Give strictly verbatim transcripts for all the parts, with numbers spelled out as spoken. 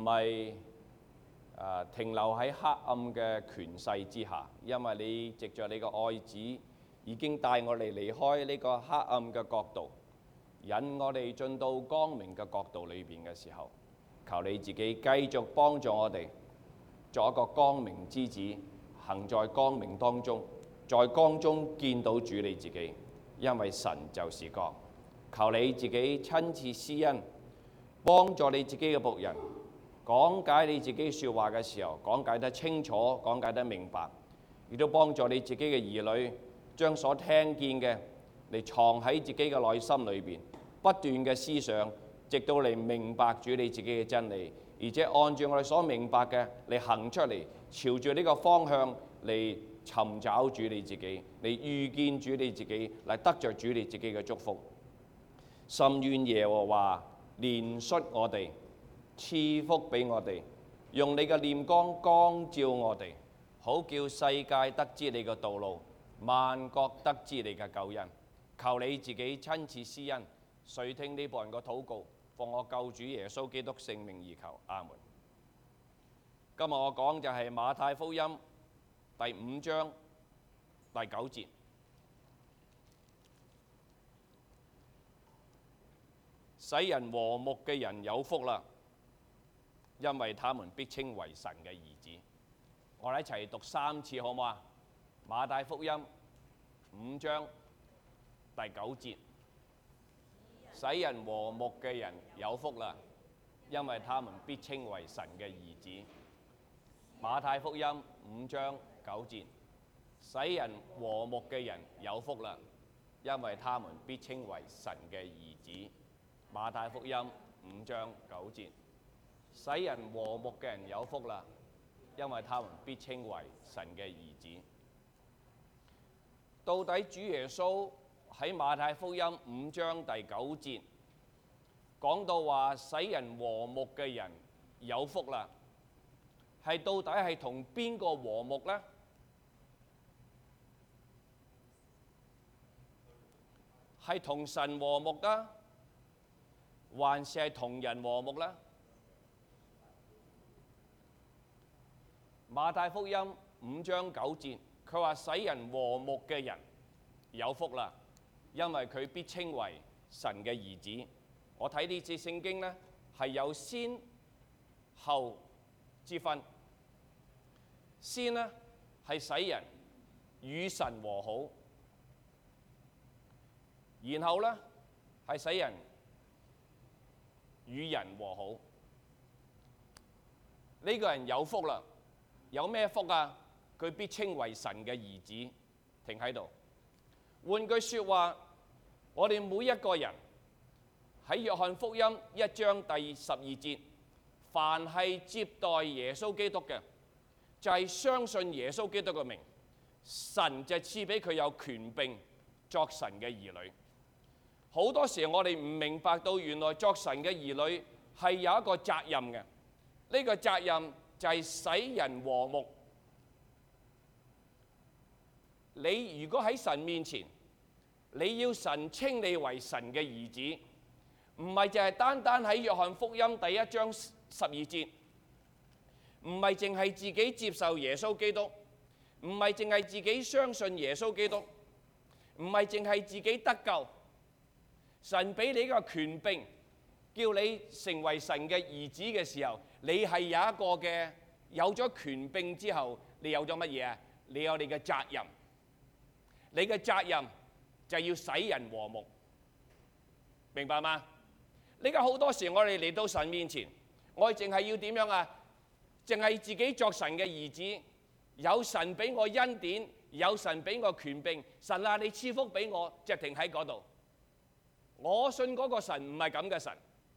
係誒停留喺黑暗嘅權勢之下，因為你藉着你嘅愛子已經帶我哋離開呢個黑暗嘅國度，引我哋進到光明嘅國度裏邊嘅時候，求你自己繼續幫助我哋，做一個光明之子，行在光明當中，在光中見到主你自己，因為神就是光。求你自己親自施恩，幫助你自己嘅僕人，講解你自己說話嘅時候，講解得清楚，講解得明白，亦都幫助你自己嘅兒女，將所聽見嘅嚟藏喺自己嘅內心裏邊，不斷嘅思想，直到嚟明白主你自己嘅真理，而且按照我哋所明白嘅嚟行出嚟，朝住呢個方向嚟尋找主你自己，嚟遇見主你自己，嚟得着主你自己嘅祝福。甚願耶和華憐恤我哋，賜福俾我哋，用你嘅臉光光照我哋，好叫世界得知你嘅道路，萬國得知你嘅救恩。求你自己親自施恩，垂聽呢僕人嘅禱告，奉我救主耶穌基督聖名而求，阿門。今日我講就係馬太福音第五章第九節。使人和睦嘅人有福啦，因為他們必稱為神嘅兒子。我哋一齊讀三次好唔好啊？馬太福音五章第九節，使人和睦嘅人有福啦，因為他們必稱為神嘅兒子。馬太福音五章九節，使人和睦嘅人有福啦，因為他們必稱為神嘅兒子。馬太福音五章九節，使人和睦嘅人有福啦，因為他們必稱為神嘅兒子。到底主耶穌喺馬太福音五章第九節講到話使人和睦嘅人有福啦，係到底係同邊個和睦呢？係同神和睦啊，還是係同人和睦呢？馬太福音五章九節，佢話使人和睦嘅人有福啦，因為佢必稱為神嘅兒子。我睇呢節聖經呢，係有先後之分。先呢係使人與神和好，然後呢係使人與人和好。呢個人有福啦，有咩福啊？佢必稱為神嘅兒子。停喺度。換句說話，我哋每一個人喺約翰福音一章第十二節，凡係接待耶穌基督嘅，就係相信耶穌基督嘅名，神就賜俾佢有權柄作神嘅兒女。好多時我哋唔明白到，原來作神嘅兒女係有一個責任嘅。呢個責任就係使人和睦。你如果喺神面前，你要神稱你為神嘅兒子，唔係淨係單單喺約翰福音第一章十二節，唔係淨係自己接受耶穌基督，唔係淨係自己相信耶穌基督，唔係淨係自己得救。神俾你一個權柄，叫你成為神嘅兒子嘅時候，你係有一個嘅，有咗權柄之後，你有咗乜嘢啊？你有你嘅責任，你嘅責任就係要使人和睦，明白嗎？呢個好多時我哋嚟到神面前，我哋淨係要點樣啊？淨係自己作神嘅兒子，有神俾我恩典，有神俾我權柄，神啊，你賜福俾我，就停喺嗰度。我信嗰個神唔係咁嘅神，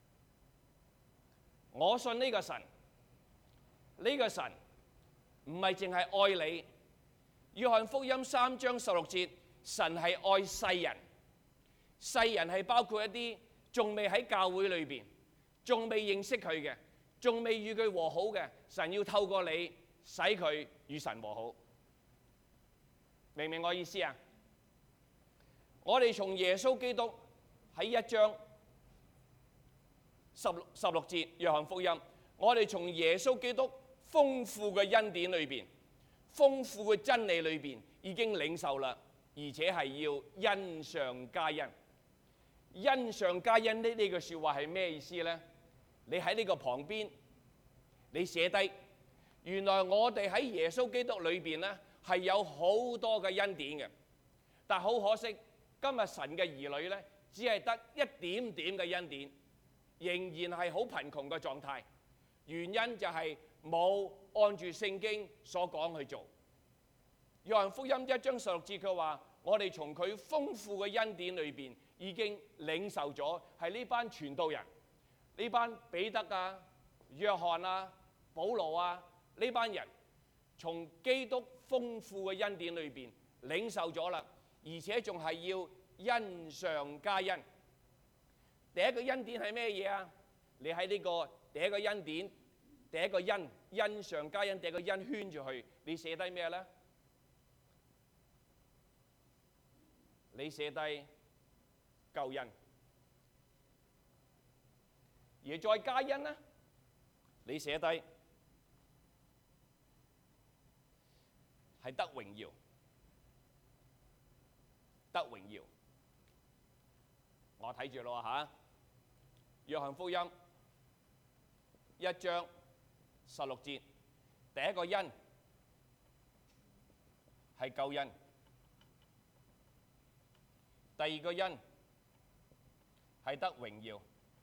我信呢個神，呢個神唔係淨係愛你。約翰福音三章十六節，神係愛世人，世人係包括一啲仲未喺教會裏邊，仲未認識佢嘅，仲未與佢和好嘅，神要透過你使佢與神和好。明唔明我意思啊？我哋從耶穌基督喺一章十六十六節約翰福音， 我哋從耶穌基督豐富嘅恩典裏邊、豐富嘅真理裏邊已經領受啦，而且係要恩上加恩。恩上加恩呢？呢句説話係咩意思呢？你喺呢個旁邊，你寫低，原來我哋喺耶穌基督裏邊呢係有好多嘅恩典嘅，但好可惜，今日神嘅兒女呢，只係得一點點嘅恩典，仍然係好貧窮嘅狀態。原因就係冇按住聖經所講去做。約翰福音一章十六節佢話：我哋從佢豐富嘅恩典裏邊已經領受咗，係呢班傳道人，呢班彼得啊、約翰啊、保羅啊呢班人，從基督豐富嘅恩典裏邊領受咗啦，而且仲係要恩上加恩。第一個恩典係咩嘢啊？你喺呢個第一個恩典，第一個恩，恩上加恩，第一個恩圈住去，你寫低咩呢？你寫低救恩，而再加恩呢？你寫低係得榮耀，得榮耀。我睇住咯嚇，約翰福音一章十六節，第一個恩係救恩，第二個恩係得榮耀。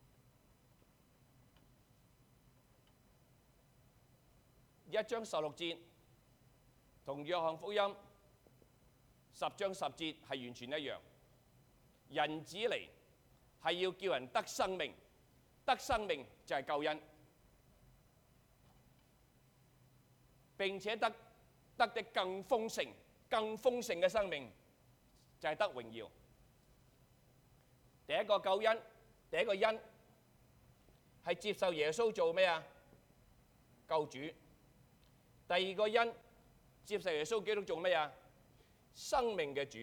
一章十六節同約翰福音十章十節係完全一樣。人子嚟係要叫人得生命，得生命就係救恩，並且得得的更豐盛、更豐盛嘅生命就係得榮耀。第一個救恩，第一個恩係接受耶穌做咩啊？救主。第二個恩接受耶穌基督做咩啊？生命嘅主。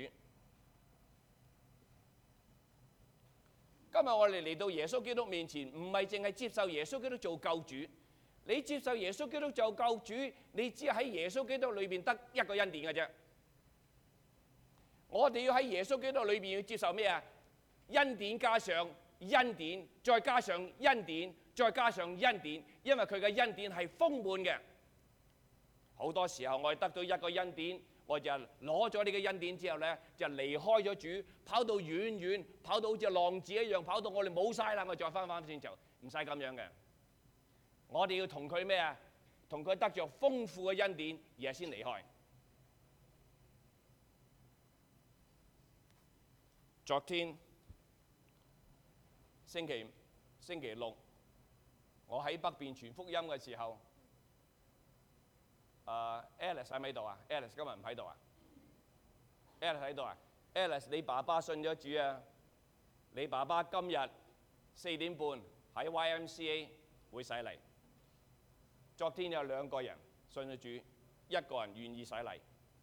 今日我哋嚟到耶穌基督面前，唔係淨係接受耶穌基督做救主。你接受耶穌基督做救主，你只係喺耶穌基督裏邊得一個恩典嘅啫。我哋要喺耶穌基督裏邊要接受咩啊？恩典加上恩典，再加上恩典，再加上恩典，因為佢嘅恩典係豐滿嘅。好多時候我哋得到一個恩典，我就攞咗呢個恩典之後呢，就離開咗主，跑到遠遠，跑到好似浪子一樣，跑到我哋冇晒啦，我再翻翻先就唔使咁樣嘅。我哋要同佢咩啊？同佢得着豐富嘅恩典，而係先離開。昨天星期星期六，我喺北邊傳福音嘅時候，誒 Alice 喺咪度啊 ？Alice 今日唔喺度啊 ？Alice 喺度啊 ？Alice 你爸爸信咗主啊？你爸爸今日四點半喺 Y M C A 會洗禮。昨天有兩個人信咗主，一個人願意洗禮。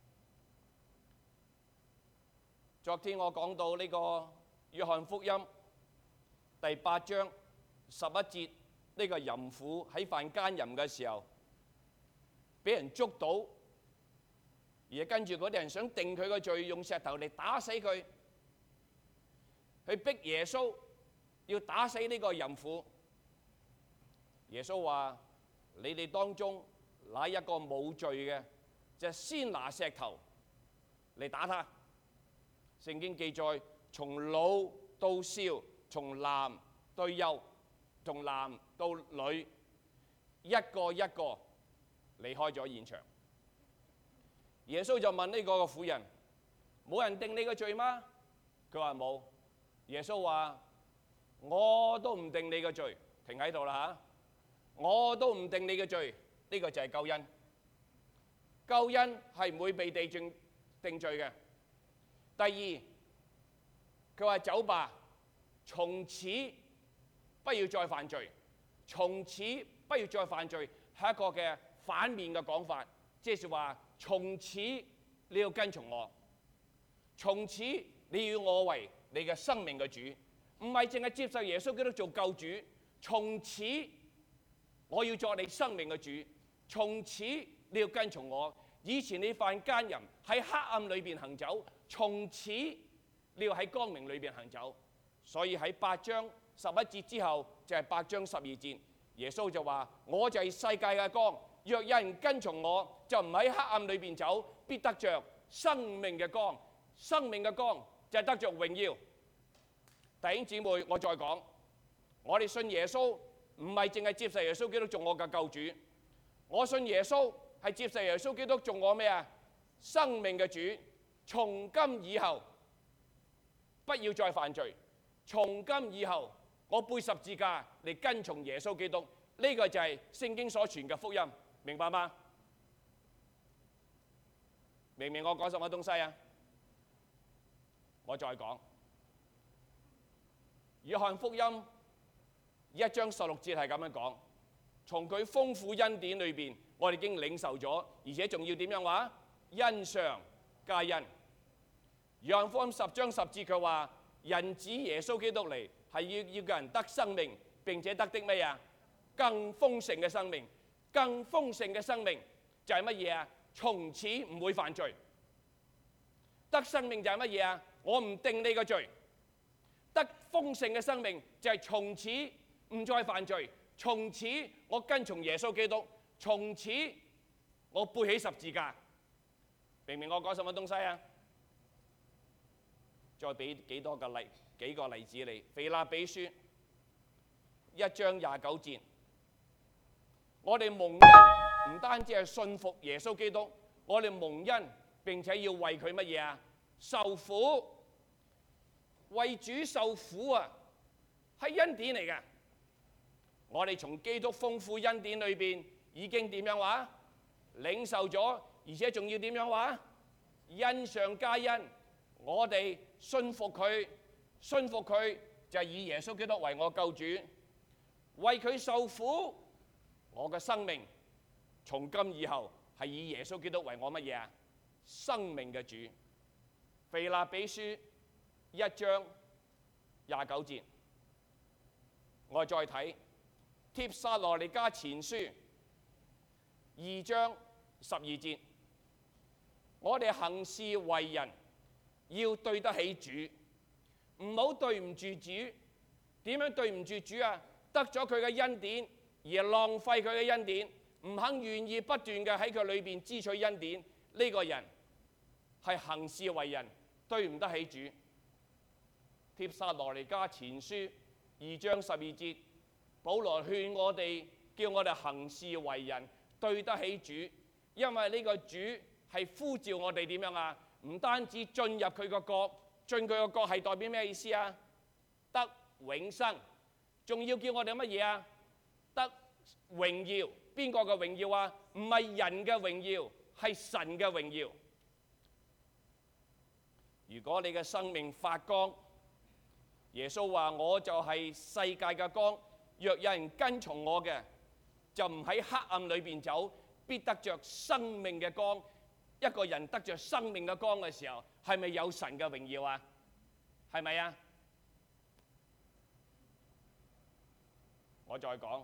昨天我講到呢個約翰福音第八章十一節，呢個淫婦喺犯奸淫嘅時候，俾人捉到，而跟住嗰啲人想定佢個罪，用石頭嚟打死佢，去逼耶穌要打死呢個淫婦。耶穌話：你哋當中哪一個冇罪嘅，就先拿石頭嚟打他。聖經記載，從老到少，從男到幼，從男到女，一個一個離開咗現場。耶穌就問呢個婦人：冇人定你個罪嗎？佢話冇。耶穌話：我都唔定你個罪，停喺度啦嚇。我都唔定你嘅罪，呢個就係救恩。救恩係唔會被地定定罪嘅。第二，佢話走吧，從此不要再犯罪。從此不要再犯罪係一個嘅反面嘅講法，即係話從此你要跟從我，從此你要我為你嘅生命嘅主，唔係淨係接受耶穌基督做救主，從此我要作你生命嘅主，從此你要跟從我。以前你犯奸淫，喺黑暗裏邊行走，從此你要喺光明裏邊行走。所以喺八章十一節之後就係八章十二節，耶穌就話：我就係世界嘅光，若有人跟從我，就唔喺黑暗裏邊走，必得着生命嘅光。生命嘅光就係得着榮耀。弟兄姊妹，我再講，我哋信耶穌唔係淨係接受耶穌基督做我嘅救主，我信耶穌係接受耶穌基督做我咩啊？生命嘅主。從今以後不要再犯罪，從今以後我背十字架嚟跟從耶穌基督。呢個就係聖經所傳嘅福音，明白嗎？明唔明我講什麼東西啊？我再講約翰福音一章十六節係咁樣講，從佢豐富恩典裏邊，我哋已經領受咗，而且仲要點樣話？恩上加恩。約翰福音十章十節佢話：人子耶穌基督嚟係要要叫人得生命，並且得的咩啊？更豐盛嘅生命。更豐盛嘅生命就係乜嘢啊？從此唔會犯罪。得生命就係乜嘢啊？我唔定你個罪。得豐盛嘅生命就係從此唔再犯罪，從此我跟從耶穌基督，從此我背起十字架。明唔明我講什麼東西啊？再俾幾多個例幾個例子你。腓立比書一章廿九節，我哋蒙恩唔單止係信服耶穌基督，我哋蒙恩並且要為佢乜嘢啊？受苦。為主受苦啊，係恩典嚟嘅。我哋從基督豐富恩典裏邊已經點樣話？領受咗，而且仲要點樣話？恩上加恩。我哋信服佢，信服佢就係以耶穌基督為我救主，為佢受苦。我嘅生命從今以後係以耶穌基督為我乜嘢啊？生命嘅主。腓立比書一章廿九節，我再睇帖撒羅尼迦前書二章十二節，我哋行事為人要對得起主，唔好對唔住主。點樣對唔住主啊？得咗佢嘅恩典而浪費佢嘅恩典，唔肯願意不斷嘅喺佢裏邊支取恩典，呢個人係行事為人對唔得起主。帖撒羅尼迦前書二章十二節，保羅勸我哋，叫我哋行事為人對得起主，因為呢個主係呼召我哋點樣啊？唔單止進入佢個國，進佢個國係代表咩意思啊？得永生，仲要叫我哋乜嘢啊？得榮耀。邊個嘅榮耀啊？唔係人嘅榮耀，係神嘅榮耀。如果你嘅生命發光，耶穌話：我就係世界嘅光，若有人跟從我嘅，就唔喺黑暗裏邊走，必得着生命嘅光。一個人得着生命嘅光嘅時候，係咪有神嘅榮耀啊？係咪啊？我再講，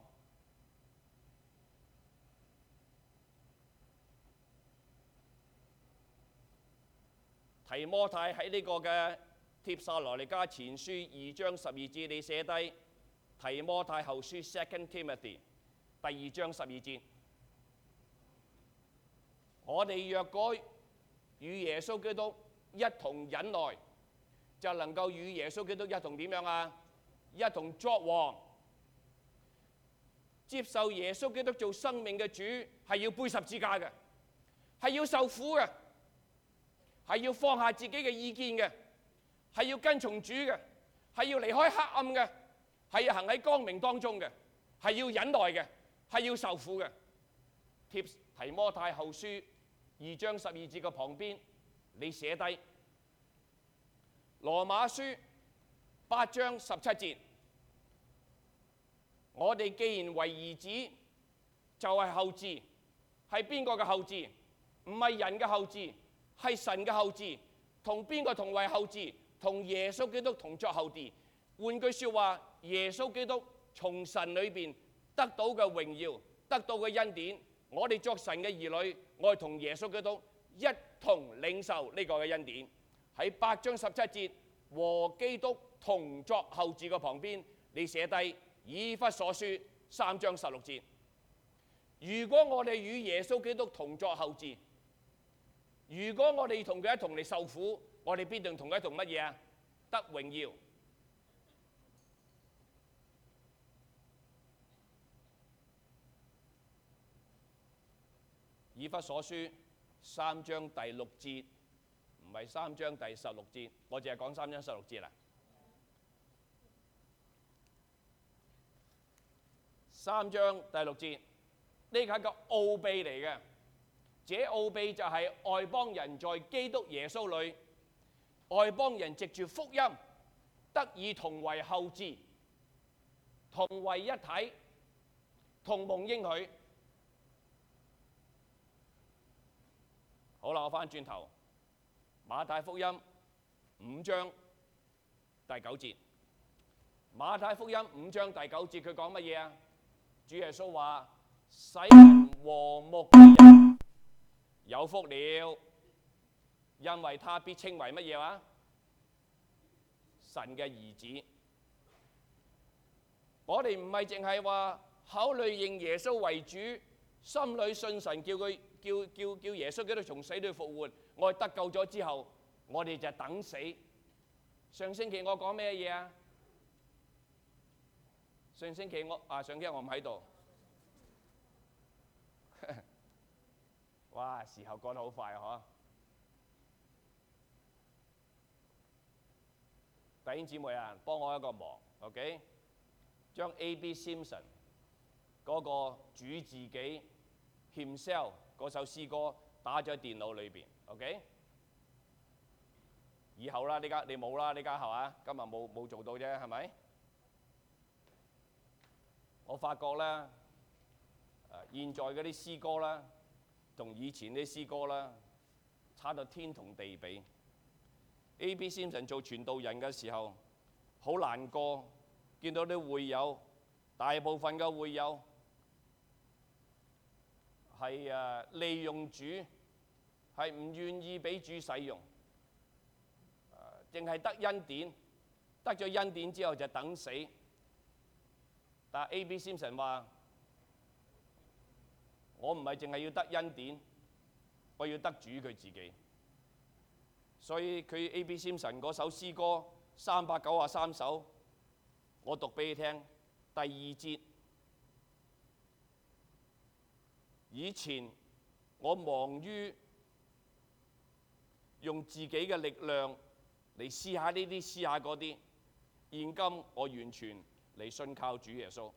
提摩太喺呢個嘅帖撒羅尼迦前書二章十二節，你寫低提摩太後書 Second Timothy 第二章十二節。我哋若果與耶穌基督一同忍耐，就能夠與耶穌基督一同點樣啊？一同作王。接受耶穌基督做生命嘅主，係要背十字架嘅，係要受苦嘅，係要放下自己嘅意見嘅，係要跟從主嘅，係要離開黑暗嘅，係要行喺光明當中嘅，係要忍耐嘅，係要受苦嘅。帖提摩太後書二章十二節嘅旁邊，你寫低羅馬書八章十七節。我哋既然為兒子，就係後嗣。係邊個嘅後嗣？唔係人嘅後嗣，係神嘅後嗣。同邊個同為後嗣？同耶穌基督同作後嗣。換句説話，耶穌基督從神裏邊得到嘅榮耀，得到嘅恩典，我哋作神嘅兒女，我哋同耶穌基督一同領受呢個嘅恩典。喺八章十七節和基督同作後嗣嘅旁邊，你寫低以弗所書三章十六節。如果我哋與耶穌基督同作後嗣，如果我哋同佢一同嚟受苦，我哋必定同佢一同乜嘢啊？得榮耀。以弗所書三章第六節，唔係三章第十六節，我淨係講三章十六節啦。三章第六節，呢個係個奧秘嚟嘅。這奧秘就係外邦人在基督耶穌裏，外邦人藉住福音得以同為後嗣，同為一體，同蒙應許。好啦，我翻轉頭，馬太福音五章第九節。馬太福音五章第九節佢講乜嘢啊？主耶穌話：使人和睦嘅人有福了，因為他必稱為乜嘢話？神嘅兒子。我哋唔係淨係話考慮認耶穌為主，心裏信神，叫佢叫叫叫耶穌基督從死裏復活。我哋得救咗之後，我哋就等死。上星期我講咩嘢啊？上星期我啊，上星期我唔喺度。哇！時候過得好快啊！嗬，弟兄姊妹啊，幫我一個忙 ，OK？ 將 A B Simpson 嗰個主自己 himself 嗰首詩歌打咗喺電腦裏邊 ，OK？ 以後啦，呢家你冇啦，呢家係嘛？今日冇冇做到啫，係咪？我發覺咧，誒現在嗰啲詩歌啦，同以前啲詩歌啦，差到天同地比。A B Simpson 做傳道人嘅時候，好難過，見到啲會友，大部分嘅會友係誒利用主，係唔願意俾主使用，誒淨係得恩典，得咗恩典之後就等死。但係 A B Simpson 話：我唔係淨係要得恩典，我要得主佢自己。所以佢 A B Simpson 嗰首詩歌三百九十三首，我讀俾你聽。第二節，以前我忙於用自己嘅力量嚟試下呢啲，試下嗰啲，現今我完全嚟信靠主耶穌。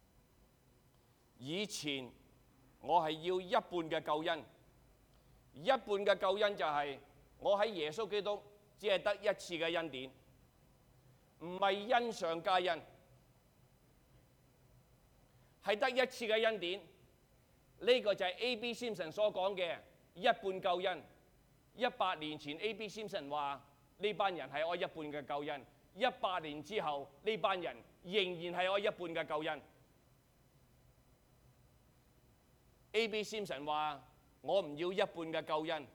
以前我係要一半嘅救恩，一半嘅救恩就係我喺耶穌基督只係得一次嘅恩典，唔係恩上加恩，係得一次嘅恩典。呢個就係 A B Simpson 所講嘅一半救恩。一百年前 A B Simpson 話呢班人係我一半嘅救恩，一百年之後呢班人仍然係我一半嘅救恩。A B Simpson 話我唔要一半嘅救恩。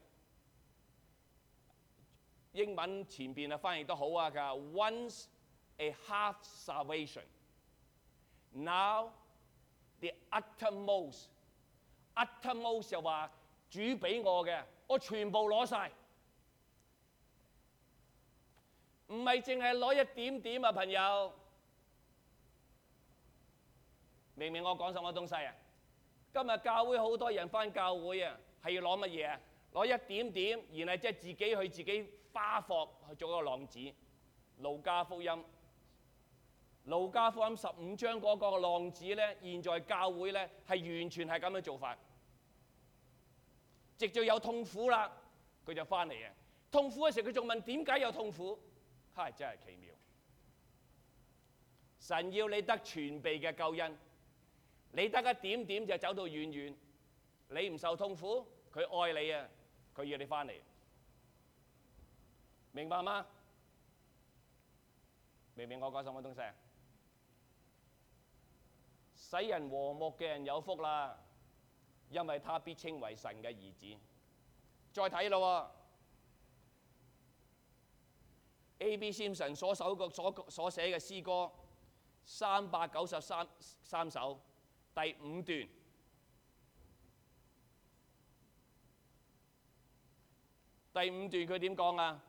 英文前邊啊翻譯得好啊，佢話 once a half salvation, now the uttermost。uttermost 就話主俾我嘅，我全部攞晒，唔係淨係攞一點點啊，朋友。明唔明我講什麼東西啊？今日教會好多人返教會啊，係要攞乜嘢啊？攞一點點，然後即係自己去自己花霍去做一個浪子。路加福音，路加福音十五章嗰個浪子咧，現在教會咧係完全係咁樣做法。直到有痛苦啦，佢就翻嚟啊！痛苦嘅時候，佢仲問點解有痛苦？嗨，真係奇妙！神要你得全備嘅救恩，你得一點點就走到遠遠。你唔受痛苦，佢愛你啊！佢要你翻嚟，明白嗎？明唔明我講什麼東西啊？ 使人和睦嘅人有福啦，因為他必稱為神嘅兒子。再睇咯，A B Simpson 所首個所所寫嘅詩歌三百九十三三首第五段，第五段佢點講啊？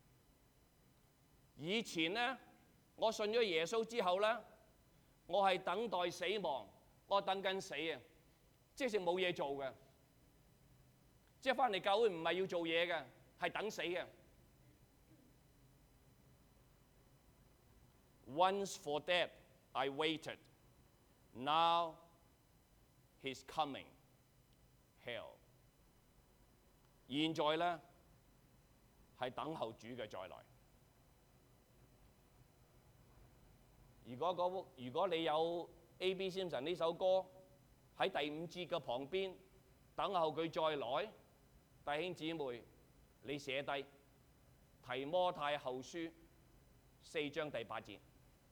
以前呢，我信咗耶穌之後呢，我係等待死亡，我等緊死啊，即係冇嘢做嘅，即係翻嚟教會唔係要做嘢嘅，係等死嘅。Once for death I waited, now he's coming, hell。現在呢係等候主嘅再來。如果嗰如果你有 A B Simpson 呢首歌喺第五節嘅旁邊等候佢再來，弟兄姊妹，你寫低提摩太後書四章第八節。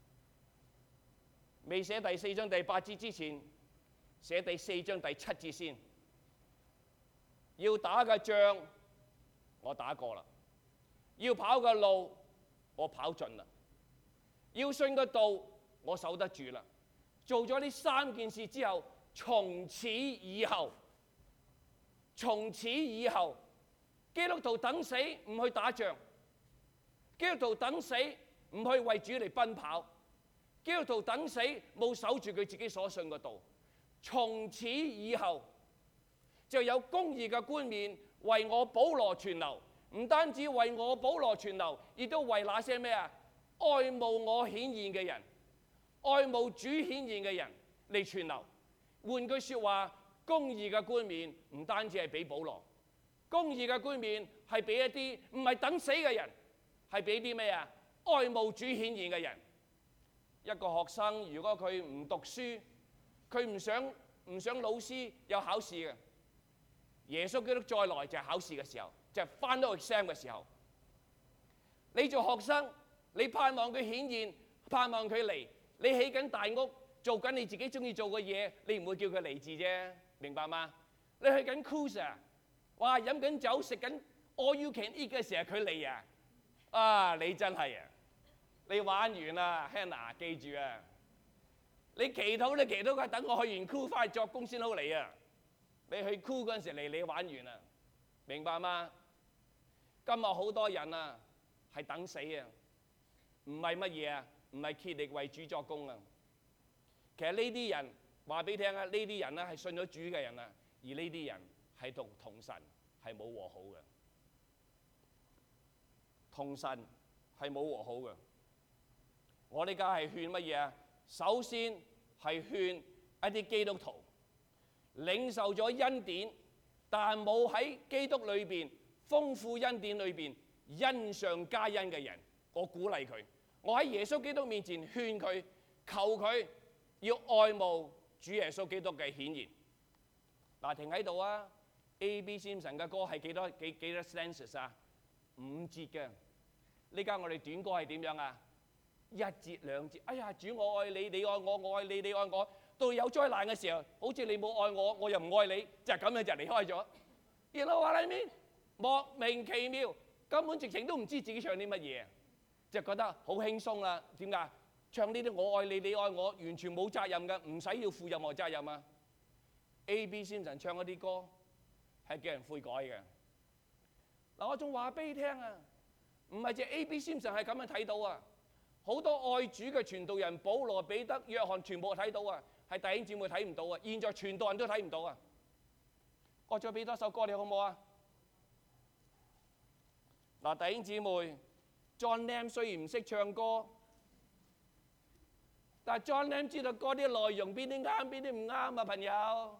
未寫第四章第八節之前，寫第四章第七節先。要打嘅仗我打過啦，要跑嘅路我跑盡啦，要信嘅道我守得住啦。做咗呢三件事之後，從此以後，從此以後，基督徒等死唔去打仗，基督徒等死唔去為主嚟奔跑，基督徒等死冇守住佢自己所信嘅道。從此以後就有公義嘅冠冕為我保羅存留，唔單止為我保羅存留，亦都為那些咩啊愛慕我顯現嘅人，愛慕主顯現嘅人嚟存留。換句説話，公義嘅冠冕唔單止係俾保羅，公義嘅冠冕係俾一啲唔係等死嘅人，係俾啲咩啊愛慕主顯現嘅人。一個學生如果佢唔讀書，佢唔想唔想老師有考試嘅，耶穌基督再來就係考試嘅時候，就係 final exam 嘅時候。你做學生，你盼望佢顯現，盼望佢嚟，你起緊大屋，做緊你自己中意做嘅嘢，你唔會叫佢嚟字啫，明白嗎？你去緊 cruise， 哇飲緊酒食緊 all you can eat 嘅時候佢嚟啊！啊你真係啊！你玩完啦 ，Hannah 記住啊！你祈禱你祈禱佢等我去完 cruise 翻去作工先好嚟啊！你去 cruise 嗰陣時嚟，你玩完啦，明白嗎？今日好多人啊係等死啊，唔係乜嘢啊，唔係竭力為主作工啊。其實呢啲人話俾你聽啊，呢啲人咧係信咗主嘅人啊，而呢啲人係同同神係冇和好嘅，同神係冇和好嘅。我呢家係勸乜嘢啊？首先係勸一啲基督徒領受咗恩典，但冇喺基督裏邊豐富恩典裏邊恩上加恩嘅人，我鼓勵佢，我喺耶穌基督面前勸佢，求佢要愛慕主耶穌基督嘅顯現。嗱，停喺度啊 ！A B Simpson嘅歌係幾多幾幾多 stanzas 啊？五節嘅。呢家我哋短歌係點樣啊？一節兩節。哎呀，主我愛你，你愛我，我愛你，你愛我。到有災難嘅時候，好似你冇愛我，我又唔愛你，就係咁樣就離開咗。然後話你面莫名其妙，根本直情都唔知自己唱啲乜嘢，就覺得好輕鬆啦。點解？唱呢啲我愛你，你愛我，完全冇責任㗎，唔使要負任何責任啊。A B Simpson唱嗰啲歌係叫人悔改嘅。嗱，我仲話俾你聽啊，唔係淨 A B Simpson係咁樣睇到啊，好多愛主嘅傳道人，保羅、彼得、約翰全部睇到啊，係弟兄姊妹睇唔到啊。現在傳道人都睇唔到啊。我再俾多首歌你好唔好啊？嗱，弟兄姊妹 ，John Lam 雖然唔識唱歌，但係 John Lam 知道歌啲內容邊啲啱，邊啲唔啱啊，朋友。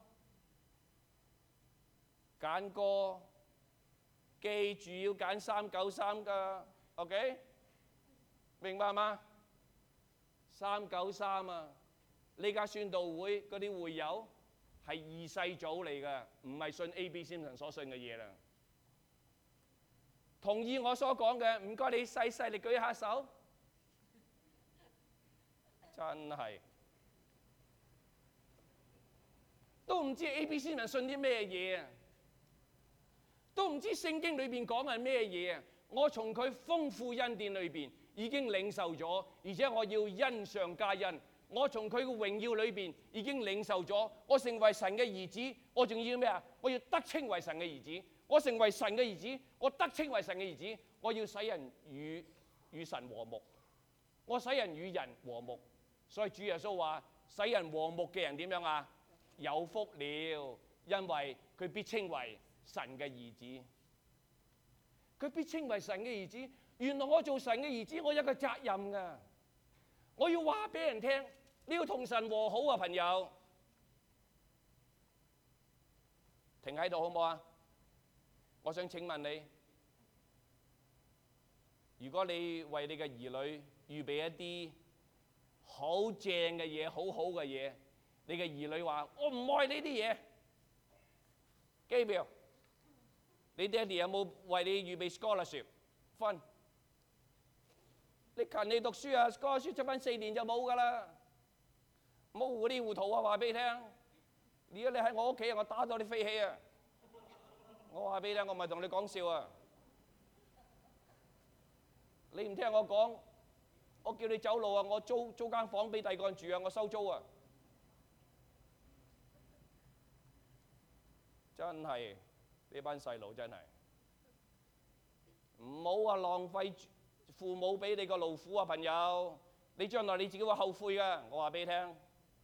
揀歌記住要揀三九三㗎 ，OK？ 明白嗎？三九三啊！呢家宣道會嗰啲會友係二世祖嚟㗎，唔係信 A B Simpson 所信嘅嘢啦。同意我所講嘅，唔該你細細力舉下手。真係都唔知 A B C 人信啲咩嘢啊，都唔知聖經裏邊講係咩嘢啊。我從佢豐富恩典裏邊已經領受咗，而且我要恩上加恩。我從佢嘅榮耀裏邊已經領受咗，我成為神嘅兒子，我仲要咩啊？我要得稱為神嘅兒子。我成為神嘅兒子，我得稱為神嘅兒子，我要使人與與神和睦，我使人與人和睦。所以主耶穌話：使人和睦嘅人點樣啊？有福了，因為佢必稱為神嘅兒子。佢必稱為神嘅兒子。原來我做神嘅兒子，我有一個責任㗎。我要話俾人聽，你要同神和好啊，朋友。停喺度好唔好啊？我想請問你，如果你為你嘅兒女預備一啲好正嘅嘢、好好嘅嘢，你嘅兒女話：我唔愛呢啲嘢。基表，你爹哋有冇為你預備 scholarship 分？你勤力讀書啊 ，scholarship 執翻四年就冇㗎啦，唔好糊裡糊塗啊！話俾你聽，如果你喺我屋企，我打到你飛起啊！我話俾你聽，我唔係同你講笑啊！你唔聽我講，我叫你走路啊！我租租間房俾第二個人住啊！我收租啊！真係呢班細路真係唔好話浪費父母俾你個勞苦啊，朋友！你將來你自己會後悔㗎。我話俾你聽，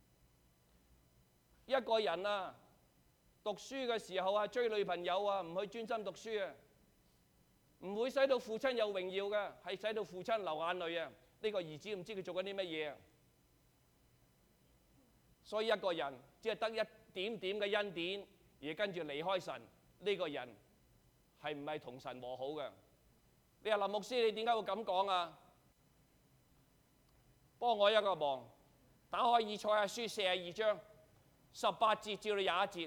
一個人啊，讀書嘅時候啊，追女朋友啊，唔去專心讀書啊，唔會使到父親有榮耀嘅，係使到父親流眼淚啊！呢個兒子唔知佢做緊啲乜嘢啊！所以一個人只係得一點點嘅恩典，而跟住離開神，呢個人係唔係同神和好嘅？你話林牧師，你點解會咁講啊？幫我一個忙，打開以賽亞書四十二章十八節至到廿一節。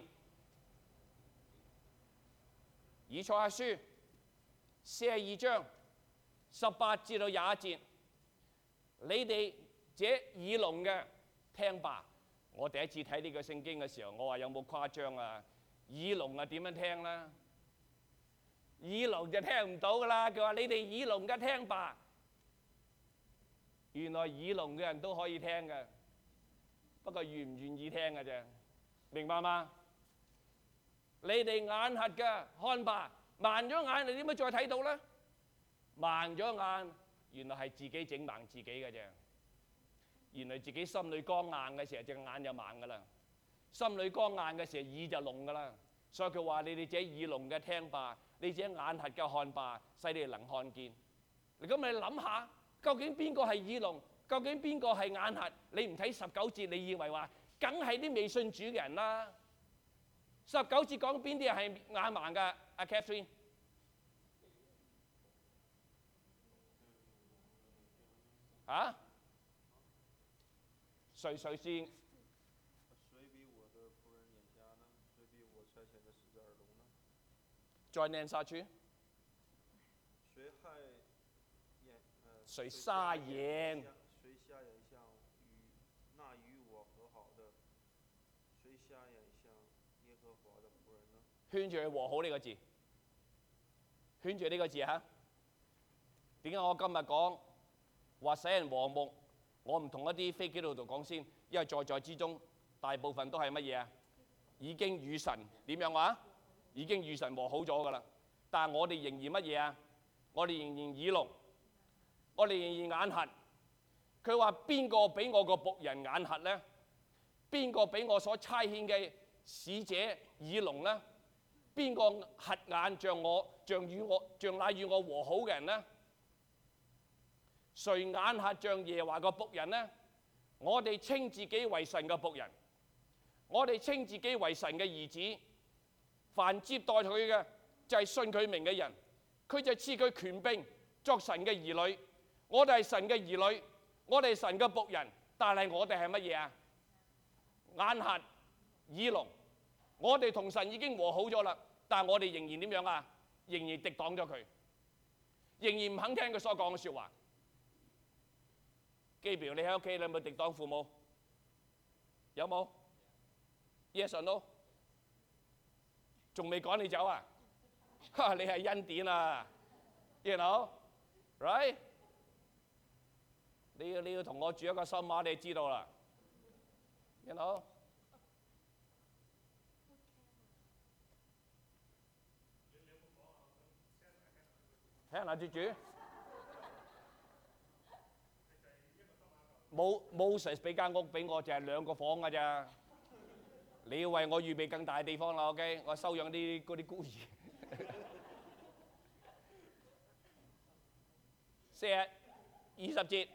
以賽亞書四十二章十八至到廿一節，你哋這耳聾嘅聽吧。我第一次睇呢個聖經嘅時候，我話有冇誇張啊？耳聾啊點樣聽啦？耳聾就聽唔到噶啦。佢話你哋耳聾嘅聽吧。原來耳聾嘅人都可以聽嘅，不過願唔願意聽嘅啫，明白嗎？你哋眼瞎嘅看吧，盲咗眼，你點樣再睇到咧？盲咗眼，原來係自己整盲自己嘅啫。原來自己心裏剛硬嘅時候，隻眼就盲噶啦；心裏剛硬嘅時候，耳就聾噶啦。所以佢話：你哋這耳聾嘅聽吧，你這眼瞎嘅看吧，使你哋能看見。咁你諗下，究竟邊個係耳聾？究竟邊個係眼瞎？你唔睇十九節，你以為話梗係啲未信主嘅人啦。十九節講邊啲人係眼盲㗎？阿 Catherine， 啊？誰誰先？ 誰比我的僕人眼瞎呢？誰比我差遣的使者耳聾呢？ 再念下去。 誰害眼？呃， 誰瞎眼？ 誰瞎眼向與那與我和好的？誰瞎眼向耶和華的僕人呢？ 圈住佢和好呢個字，圈住呢個字嚇。點解我今日講話使人和睦？我唔同一啲非基督徒講先，因為在在之中大部分都係乜嘢啊？已經與神點樣話？已經與神和好咗噶啦。但係我哋仍然乜嘢啊？我哋仍然耳聾，我哋仍然眼瞎。佢話邊個俾我個僕人眼瞎咧？邊個俾我所差遣嘅使者耳聾咧？邊個瞎眼像我，像與我，像那與我和好嘅人咧？誰眼瞎像耶和華個僕人呢？我哋稱自己為神嘅僕人，我哋稱自己為神嘅兒子。凡接待佢嘅就係信佢名嘅人，佢就賜佢權柄作神嘅兒女。我哋係神嘅兒女，我哋係神嘅僕人，但係我哋係乜嘢啊？眼瞎耳聾，我哋同神已經和好咗啦，但係我哋仍然點樣啊？仍然敵擋咗佢，仍然唔肯聽佢所講嘅説話。基表，你喺屋企你有冇敵擋父母？有冇？ ？Yes or no？ 仲未趕你走啊？哈！你係恩典啊 ，you know，right？ 你要你要同我住一個新馬，你就知道啦 ，you know。聽下住住。冇冇實俾間屋俾我，就係兩個房㗎咋。你要為我預備更大嘅地方啦 ，OK？ 我收養啲嗰啲孤兒。四日二十節，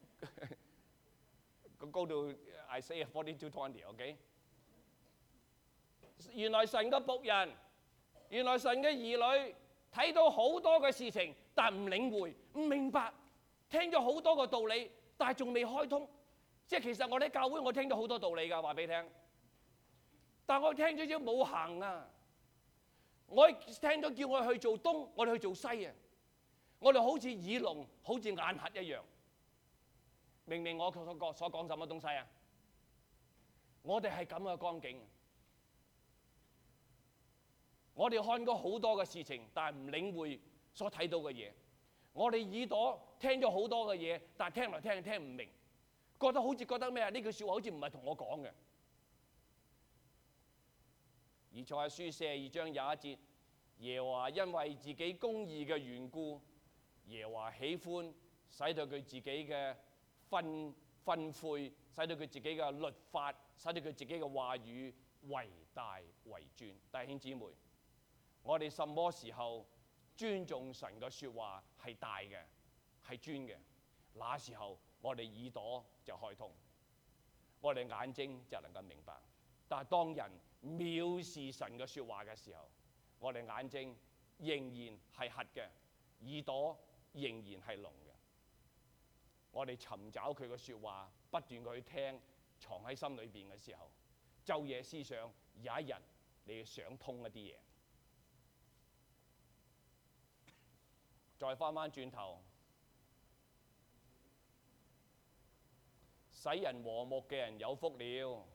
個高度 I say forty to twenty，OK？ 原來神嘅僕人，原來神嘅兒女睇到好多嘅事情，但唔領會、唔明白，聽咗好多個道理。但係仲未開通，即係其實我哋教會我聽到好多道理㗎，話俾你聽。但我聽咗之後冇行啊！我聽咗叫我哋去做東，我哋去做西啊！我哋好似耳聾，好似眼瞎一樣。明明我所講所講什麼東西啊？我哋係咁嘅光景。我哋看過好多嘅事情，但係唔領會所睇到嘅嘢。我哋耳朵聽咗好多嘅嘢，但係聽來聽去聽唔明，覺得好似覺得咩啊？呢句説話好似唔係同我講嘅。以賽亞書四十二章廿一節，耶和華因為自己公義嘅緣故，耶和華喜歡使到佢自己嘅訓訓誨，使到佢自己嘅律法，使到佢自己嘅話語為大為尊。弟兄姊妹，我哋什麼時候尊重神嘅説話係大嘅，係尊嘅，那時候我哋耳朵就開通，我哋眼睛就能夠明白。但係當人藐視神嘅説話嘅時候，我哋眼睛仍然係瞎嘅，耳朵仍然係聾嘅。我哋尋找佢嘅説話，不斷去聽，藏喺心裏邊嘅時候，晝夜思想，有一日你要想通一啲嘢。再翻返轉頭，使人和睦嘅人有福了，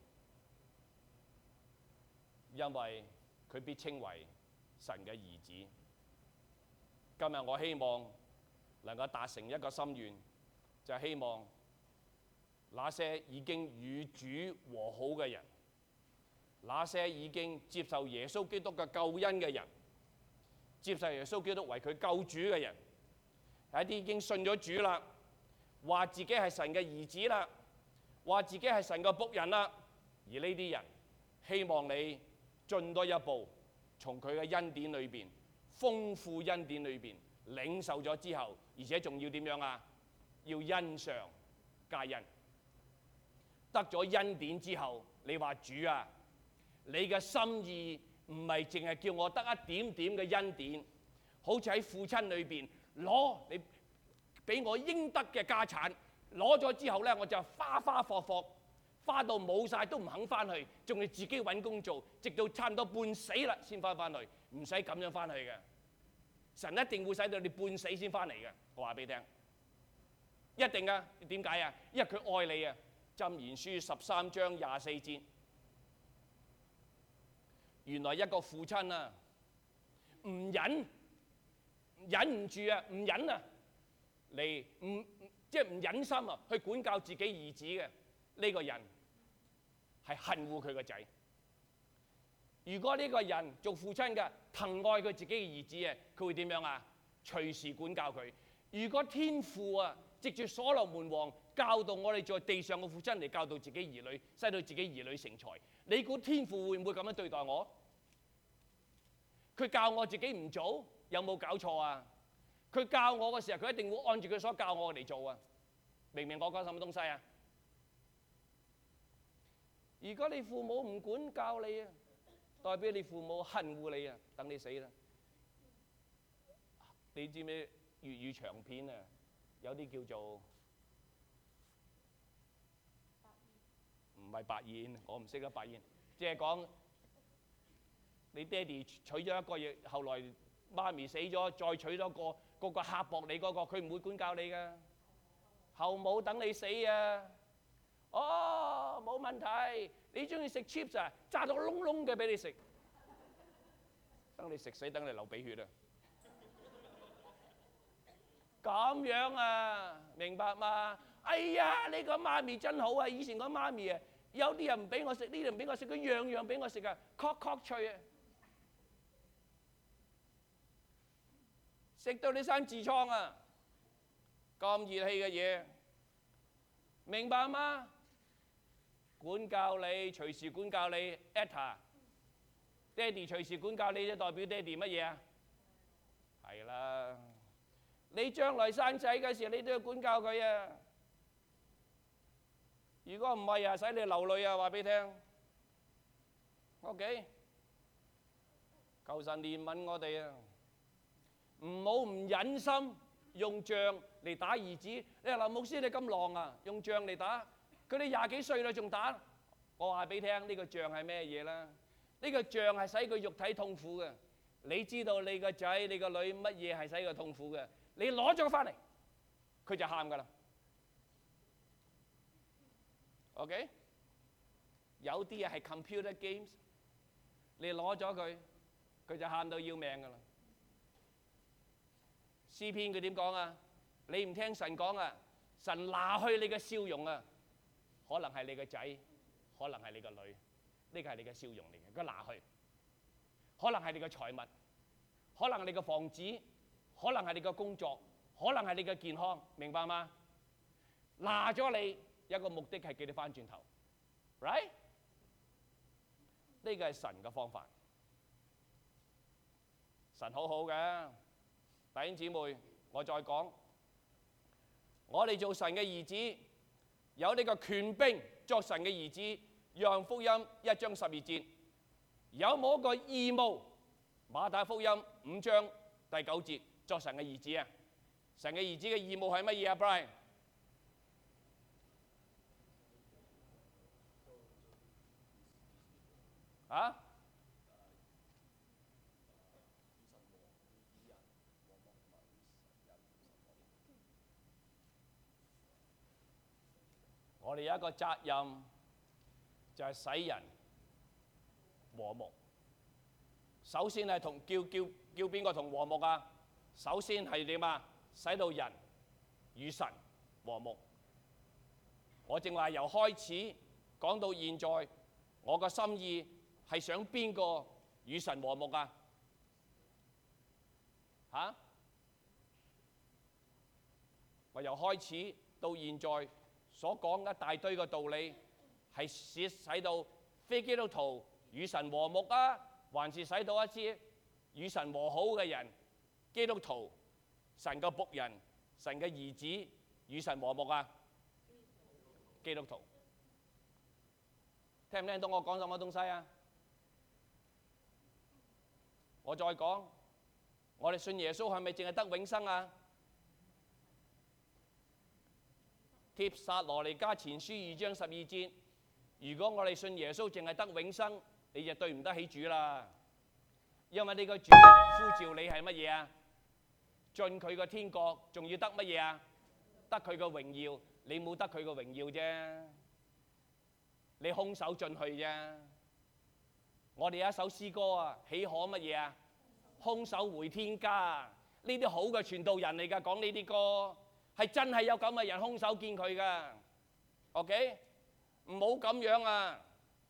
因為佢必稱為神嘅兒子。今日我希望能夠達成一個心願，就係希望那些已經與主和好嘅人，那些已經接受耶穌基督嘅救恩嘅人，接受耶穌基督為佢救主嘅人，有一啲已經信咗主啦，話自己係神嘅兒子啦，話自己係神嘅僕人啦，而呢啲人希望你進多一步，從佢嘅恩典裏邊，豐富恩典裏邊領受咗之後，而且仲要點樣啊？要恩上加恩。得咗恩典之後，你話主啊，你嘅心意唔係淨係叫我得一點點嘅恩典，好似喺父親裏邊攞你俾我應得嘅家產，攞咗之後咧，我就花花霍霍，花到冇晒都唔肯翻去，仲要自己揾工做，直到差唔多半死啦先翻翻去，唔使咁樣翻去嘅。神一定會使到你半死先翻嚟嘅，我話俾你聽，一定噶。點解啊？因為佢愛你啊。箴言書十三章廿四節，原來一個父親啊，唔忍忍唔住啊，唔忍啊，嚟唔即係唔忍心啊，去管教自己兒子嘅呢個人係恨惡佢個仔。如果呢個人做父親嘅疼愛佢自己嘅兒子啊，佢會點樣啊？隨時管教佢。如果天父啊，藉住所羅門王教導我哋在地上嘅父親嚟教導自己兒女，使到自己兒女成才，你估天父會唔會咁樣對待我？佢教我自己唔做，有冇搞錯啊？佢教我嘅時候，佢一定會按住佢所教我嚟做啊！明唔明我講什麼東西啊？如果你父母唔管教你啊，代表你父母恨惡你啊，等你死啦！你知咩粵語長片啊？有啲叫做唔係白燕，我唔識得白燕，即係講你爹哋娶咗一個嘢，後來媽咪死咗，再娶咗個個個刻薄你嗰個，佢唔會管教你噶，後母等你死啊！哦， 哦，冇問題。你中意食 chips 啊？炸到窿窿嘅俾你食，等你食死，等你流鼻血啊！咁樣啊，明白嘛？哎呀，你個媽咪真好啊！以前個媽咪啊，有啲人唔俾我食，呢啲唔俾我食，佢樣樣俾我食啊，確確脆啊！食到你生痔瘡啊！咁熱氣嘅嘢，明白嗎？管教你，隨時管教你 ，Etta， 爹哋隨時管教你，即代表爹哋乜嘢啊？係啦，你將來生仔嘅時候，你都要管教佢啊！如果唔係啊，使你流淚啊！話俾你聽 ，OK， 求神憐憫我哋啊！唔好唔忍心用杖嚟打兒子。你話林牧師你咁狼啊，用杖嚟打佢哋廿幾歲啦，仲打？我話俾你聽，呢個杖係咩嘢啦？呢個杖係使佢肉體痛苦嘅。你知道你個仔、你個女乜嘢係使佢痛苦嘅？你攞咗佢翻嚟，佢就喊噶啦。OK， 有啲嘢係 computer games， 你攞咗佢，佢就喊到要命噶啦。詩篇佢點講啊？你唔聽神講啊，神拿去你嘅笑容啊，可能係你個仔，可能係你個女，呢個係你嘅笑容嚟嘅，佢拿去，可能係你嘅財物，可能係你嘅房子，可能係你嘅工作，可能係你嘅健康，明白嗎？拿咗你有一個目的係叫你翻轉頭 ，right？ 呢個係神嘅方法，神好好嘅。弟兄姊妹，我再講，我哋做神嘅兒子，有呢個權柄作神嘅兒子。約翰福音一章十二節，有冇一個義務？馬太福音五章第九節，作神嘅兒子啊！神嘅兒子嘅義務係乜嘢啊 ，Brian？ 啊？我哋有一個責任，就係使人和睦。首先係同叫叫叫邊個同和睦啊？首先係點啊？使到人與神和睦。我正話由開始講到現在，我個心意係想邊個與神和睦啊？嚇！我由開始到現在所講一大堆嘅道理，係使使到非基督徒與神和睦啊，還是使到一啲與神和好嘅人，基督徒、神嘅僕人、神嘅兒子與神和睦啊？基督徒，聽唔聽到我講什麼東西啊？我再講，我哋信耶穌係咪淨係得永生啊？帖撒羅尼迦前書二章十二節，如果我哋信耶穌淨係得永生，你就對唔得起主啦。因為你個主呼召你係乜嘢啊？進佢個天國，仲要得乜嘢啊？得佢個榮耀，你冇得佢個榮耀啫，你空手進去啫。我哋有一首詩歌啊，豈可乜嘢啊？空手回天家。呢啲好嘅傳道人嚟㗎，講呢啲歌。係真係有咁嘅人空手見佢㗎 ，OK？ 唔好咁樣啊！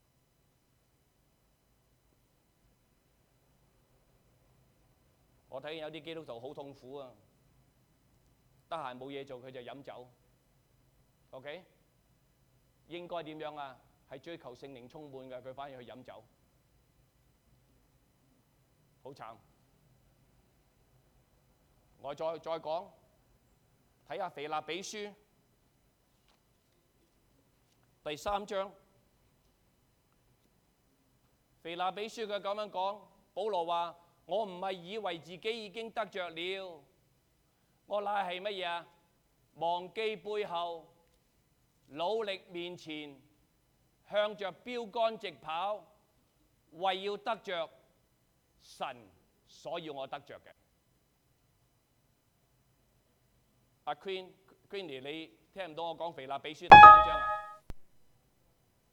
我睇見有啲基督徒好痛苦啊，得閒冇嘢做佢就飲酒 ，OK？ 應該點樣啊？係追求聖靈充滿嘅，佢反而去飲酒，好慘。我再再講。睇下腓立比書第三章，腓立比書佢咁樣講，保羅話：我唔係以為自己已經得着了，我乃係乜嘢啊？忘記背後，努力面前，向着標竿直跑，為要得着神所要我得着嘅。阿 Queen Queenie， 你聽唔到我講腓立比書第三章啊？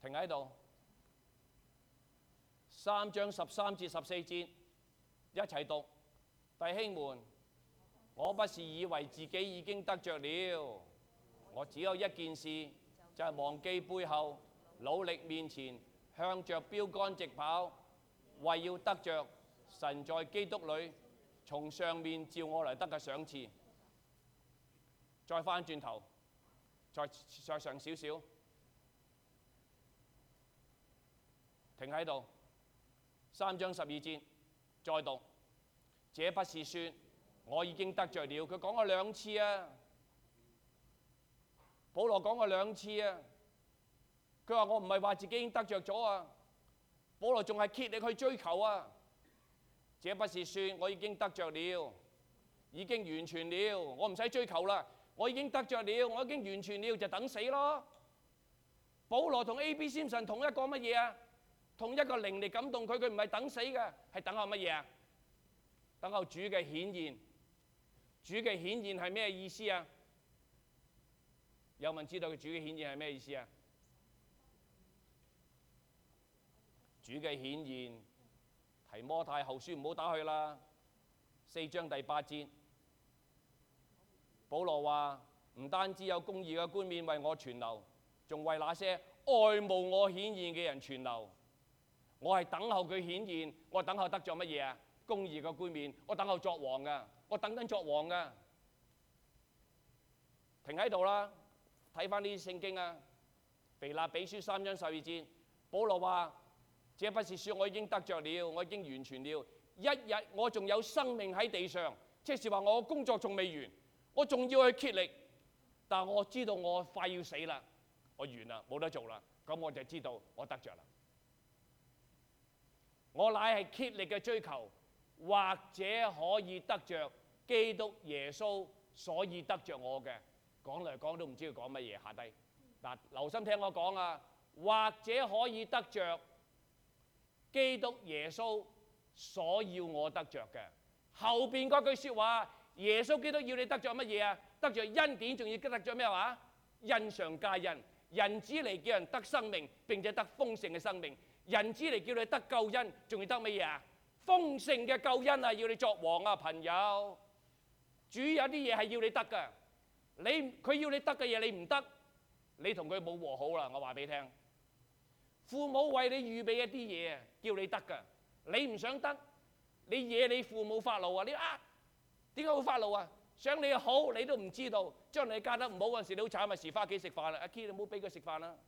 停喺度。三章十三至十四節一齊讀。弟兄們，我不是以為自己已經得着了，我只有一件事，就係忘記背後，努力面前，向着標竿直跑，為要得着神在基督裏從上面召我嚟得嘅賞賜。再翻轉頭，再再上少少，停喺度。三章十二節，再讀。這不是說我已經得着了，佢講過兩次啊。保羅講過兩次啊。佢話我唔係話自己已經得着咗啊。保羅仲係竭力去追求啊。這不是說我已經得着了，已經完全了，我唔使追求啦，我已經得着了，我已經完全了，就等死咯。保羅同 A B Simpson 同一個乜嘢啊？同一個靈力感動佢，佢唔係等死嘅，係等候乜嘢啊？等候主嘅顯現。主嘅顯現係咩意思啊？有冇人知道佢主嘅顯現係咩意思啊？主嘅顯現，提摩太後書唔好打去啦，四章第八節，保羅話唔單止有公義嘅冠冕為我存留，仲為那些愛慕我顯現嘅人存留。我係等候佢顯現，我等候得咗乜嘢啊？公義嘅冠冕，我等候作王噶，我等緊作王噶。停喺度啦，睇翻呢啲聖經啊。腓立比書三章十二節，保羅話：這不是說我已經得着了，我已經完全了。一日我仲有生命喺地上，即是話我工作仲未完，我仲要去竭力。但我知道我快要死啦，我完啦，冇得做啦。咁我就知道我得着啦。我乃係竭力嘅追求，或者可以得着基督耶穌，所以得着我嘅。講嚟講都唔知佢講乜嘢，下低嗱，留心聽我講啊。或者可以得着基督耶穌所要我得着嘅。後邊嗰句説話，耶穌基督要你得着乜嘢啊？得着恩典，仲要得着咩話？恩上加恩。人子嚟叫人得生命，並且得豐盛嘅生命。人子嚟叫你得救恩，仲要得乜嘢啊？豐盛嘅救恩啊！要你作王啊，朋友。主有啲嘢係要你得㗎，你佢要你得嘅嘢你唔得，你同佢冇和好啦。我話俾你聽，父母為你預備一啲嘢叫你得㗎，你唔想得，你惹你父母發怒啊！你啊，點解會發怒啊？想你好你都唔知道，將你教得唔好嗰陣時，你好慘咪時翻屋企食飯啦。阿 Key 你唔好俾佢食飯啦。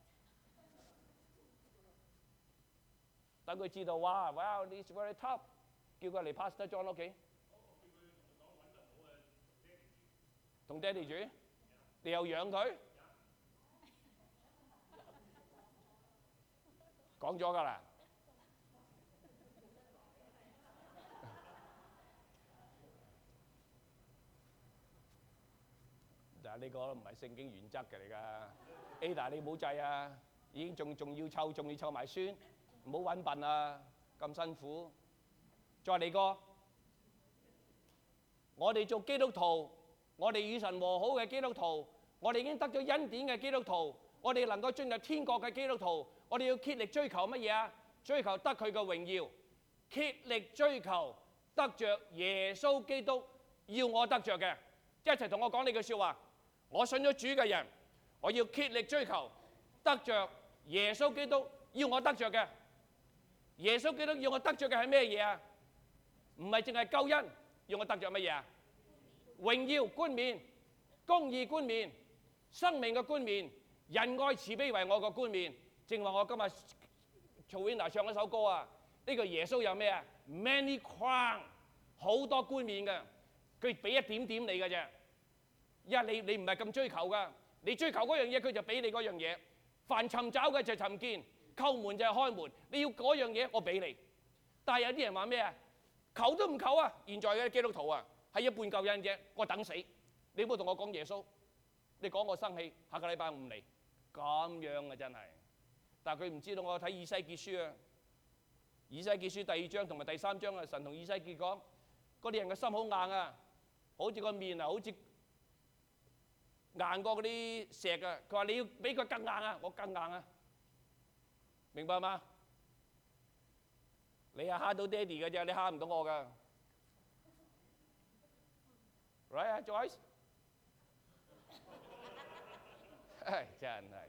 等佢知道，哇哇 this very tough， 叫佢嚟 Pastor John 屋企，同爹哋住，你又養佢，講咗㗎啦。嗱，呢個唔係聖經原則嘅嚟㗎。Ada 你唔好制啊，已經仲仲要湊，仲要湊埋孫。唔好揾笨啊！咁辛苦，再嚟個。我哋做基督徒，我哋與神和好嘅基督徒，我哋已經得咗恩典嘅基督徒，我哋能夠進入天國嘅基督徒，我哋要竭力追求乜嘢啊？追求得佢嘅榮耀，竭力追求得着耶穌基督要我得着嘅。一齊同我講呢句説話：我信咗主嘅人，我要竭力追求得着耶穌基督要我得着嘅。耶穌基督要我得着嘅係咩嘢啊？唔係淨係救恩，要我得着乜嘢啊？榮耀冠冕、公義冠冕、生命嘅冠冕、仁愛慈悲為我個冠冕。正話我今日曹婉娜唱嗰首歌啊，呢個耶穌有咩啊 ？Many crown， 好多冠冕嘅，佢俾一點點你嘅啫。因為你你唔係咁追求噶，你追求嗰樣嘢，佢就俾你嗰樣嘢。凡尋找嘅就尋見。叩門就係開門，你要嗰樣嘢我俾你。但係有啲人話咩啊？求都唔求啊！現在嘅基督徒啊，係一半救恩啫，我等死。你唔好同我講耶穌，你講我生氣，下個禮拜五嚟咁樣啊，真係。但係佢唔知道我睇以西結書啊，以西結書第二章同埋第三章啊，神同以西結講，嗰啲人嘅心好硬啊，好似個面啊，好似硬過嗰啲石啊。佢話你要俾佢更硬啊，我更硬啊。 明白嗎？你係蝦到爹哋嘅啫，你蝦唔到我㗎。Right 啊，Joyce？唉，真係。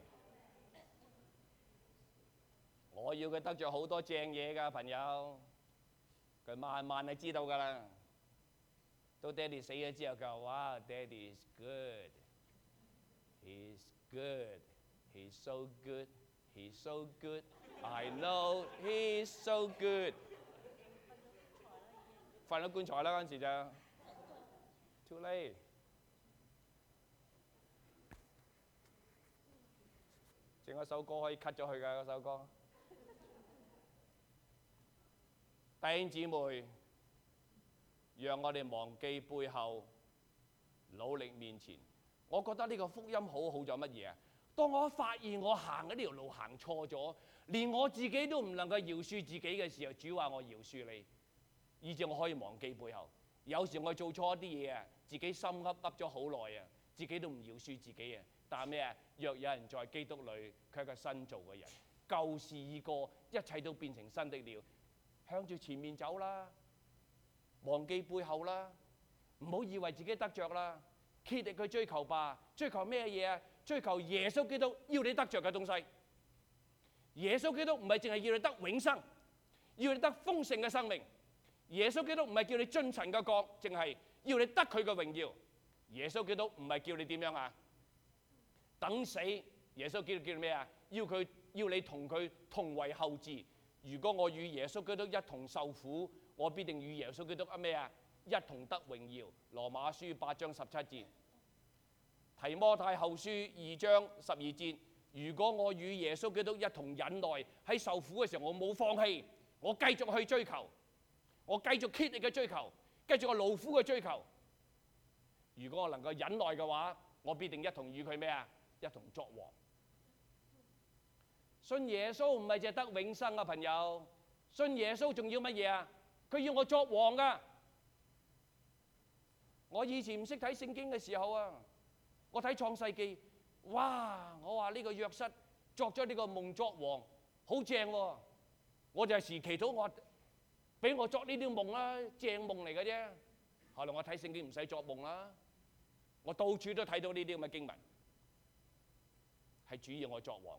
我要佢得著好多正嘢㗎，朋友。佢慢慢就知道㗎啦。到爹哋死咗之後，佢話：哇，爹哋 is good，he's good，he's so good，he's so good。I know he's so good。瞓咗棺材啦嗰陣時就 too late。整嗰首歌可以 cut 咗佢㗎，嗰首歌。弟兄姊妹，讓我哋忘記背後，努力面前。我覺得呢個福音好好咗乜嘢啊？當我發現我行嗰條路行錯咗，連我自己都唔能夠饒恕自己嘅時候，主話我饒恕你，以至我可以忘記背後。有時我做錯一啲嘢啊，自己心噏噏咗好耐啊，自己都唔饒恕自己啊。但係咩啊？若有人在基督裏，佢係個新造嘅人，舊事已過，一切都變成新的了。向住前面走啦，忘記背後啦，唔好以為自己得着啦，竭力去追求吧。追求咩嘢啊？追求耶穌基督要你得着嘅東西。耶穌基督唔係淨係要你得永生，要你得豐盛嘅生命。耶穌基督唔係叫你進神嘅國，淨係要你得佢嘅榮耀。耶穌基督唔係叫你點樣啊？等死。耶穌基督叫你咩啊？要佢要你同佢同為後嗣。如果我與耶穌基督一同受苦，我必定與耶穌基督啊咩啊？一同得榮耀。羅馬書八章十七節，提摩太後書二章十二節。如果我與耶穌基督一同忍耐，喺受苦嘅時候我冇放棄，我繼續去追求，我繼續竭力嘅追求，繼續我勞苦嘅追求。如果我能夠忍耐嘅話，我必定一同與佢咩啊？一同作王。信耶穌唔係淨係得永生啊，朋友！信耶穌仲要乜嘢啊？佢要我作王噶。我以前唔識睇聖經嘅時候啊，我睇創世記，哇！我話呢個約瑟作咗呢個夢作王，好正喎！我就係時祈禱我俾我作呢啲夢啦，正夢嚟嘅啫。後來我睇聖經唔使作夢啦，我到處都睇到呢啲咁嘅經文，係主要我作王。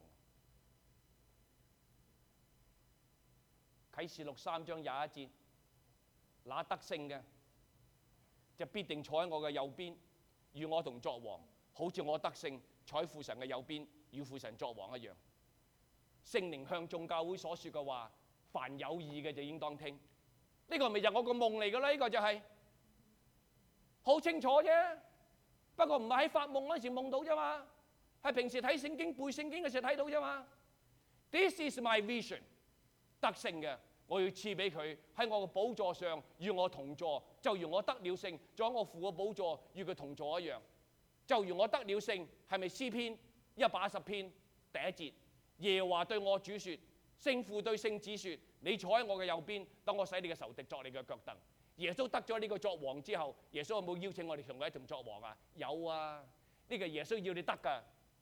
啟示錄三章廿一節，那得勝嘅就必定坐喺我嘅右邊，與我同作王，好似我得勝坐喺父神嘅右邊，與父神作王一樣。聖靈向眾教會所說嘅話，凡有意嘅就應當聽。呢個咪就係我個夢嚟㗎啦，呢個就係好清楚啫。不過唔係喺發夢嗰時夢到啫嘛，係平時睇聖經背聖經嘅時候睇到啫嘛。This is my vision。得勝嘅，我要賜俾佢喺我嘅寶座上與我同坐，就如我得了勝，坐喺我父嘅寶座與佢同坐一樣。就如我得了勝，係咪詩篇一百一十篇第一節？耶和華對我主說，聖父對聖子說，你坐喺我嘅右邊，等我使你嘅仇敵作你嘅腳凳。耶穌得咗呢個作王之後，耶穌有冇邀請我哋同佢一同作王啊？有啊，呢個耶穌要你得㗎。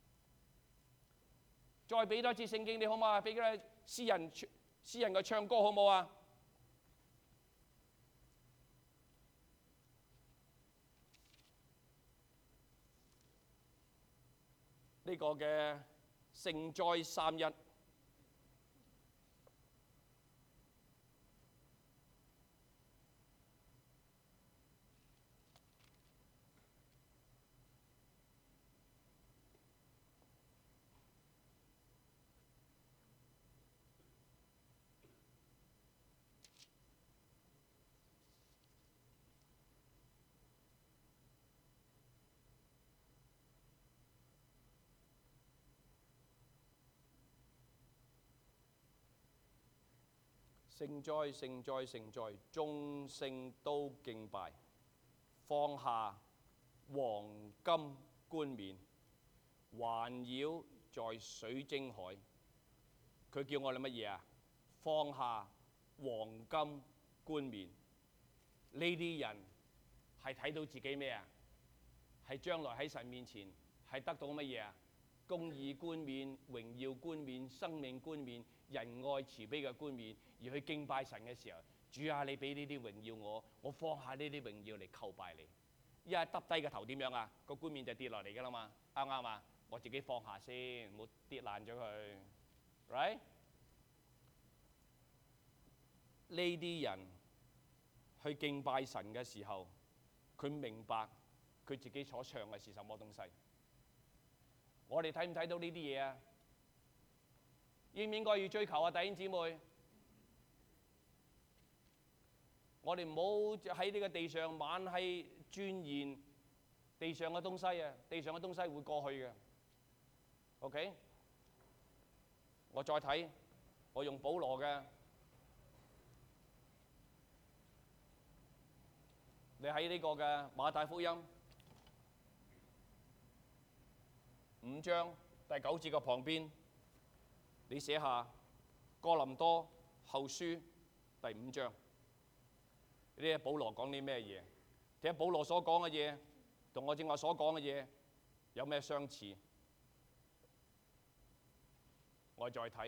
再俾多次聖經你好唔好啊？俾嗰啲詩人詩人嘅唱歌好唔好啊？呢個嘅聖哉三一。聖哉聖哉聖哉，眾聖都敬拜，放下黃金冠冕，環繞在水晶海。佢叫我哋乜嘢啊？放下黃金冠冕。呢啲人係睇到自己咩啊？係將來喺神面前係得到乜嘢啊？ 公義冠冕、榮耀冠冕、生命冠冕、仁愛慈悲嘅冠冕，而去敬拜神嘅時候，主啊，你俾呢啲榮耀我，我放下呢啲榮耀嚟叩拜你。一係耷低個頭點樣啊？個冠冕就跌落嚟㗎啦嘛，啱唔啱啊？我自己放下先，唔好跌爛咗佢 ，right？ 呢啲人去敬拜神嘅時候，佢明白佢自己所唱嘅是什麼東西。我哋睇唔睇到呢啲嘢啊？應唔應該要追求啊，弟兄姊妹？我哋唔好喺呢個地上猛係鑽研地上嘅東西啊！地上嘅東西會過去嘅。OK， 我再睇，我用保羅嘅，你喺呢個嘅馬太福音五章第九節嘅旁邊，你寫下哥林多後書第五章。呢啲保羅講啲咩嘢？睇下保羅所講嘅嘢同我正話所講嘅嘢有咩相似？我再睇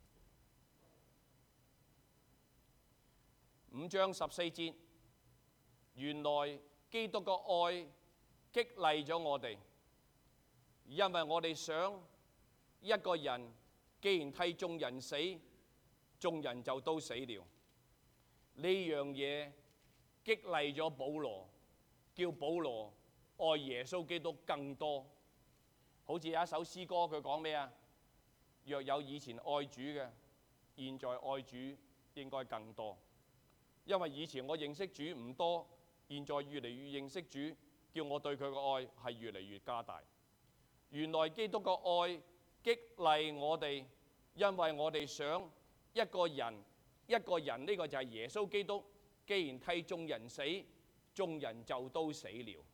五章十四節，原來基督嘅愛激勵咗我哋，因為我哋想一個人既然替眾人死，眾人就都死了。呢樣嘢激勵咗保羅，叫保羅愛耶穌基督更多。好似有一首詩歌，佢講咩啊？若有以前愛主嘅，現在愛主應該更多。因為以前我認識主唔多，現在越嚟越認識主，叫我對佢嘅愛係越嚟越加大。原來基督嘅愛激勵我哋，因為我哋想一個人，一個人呢個就係耶穌基督，既然替眾人死，眾人就都死了。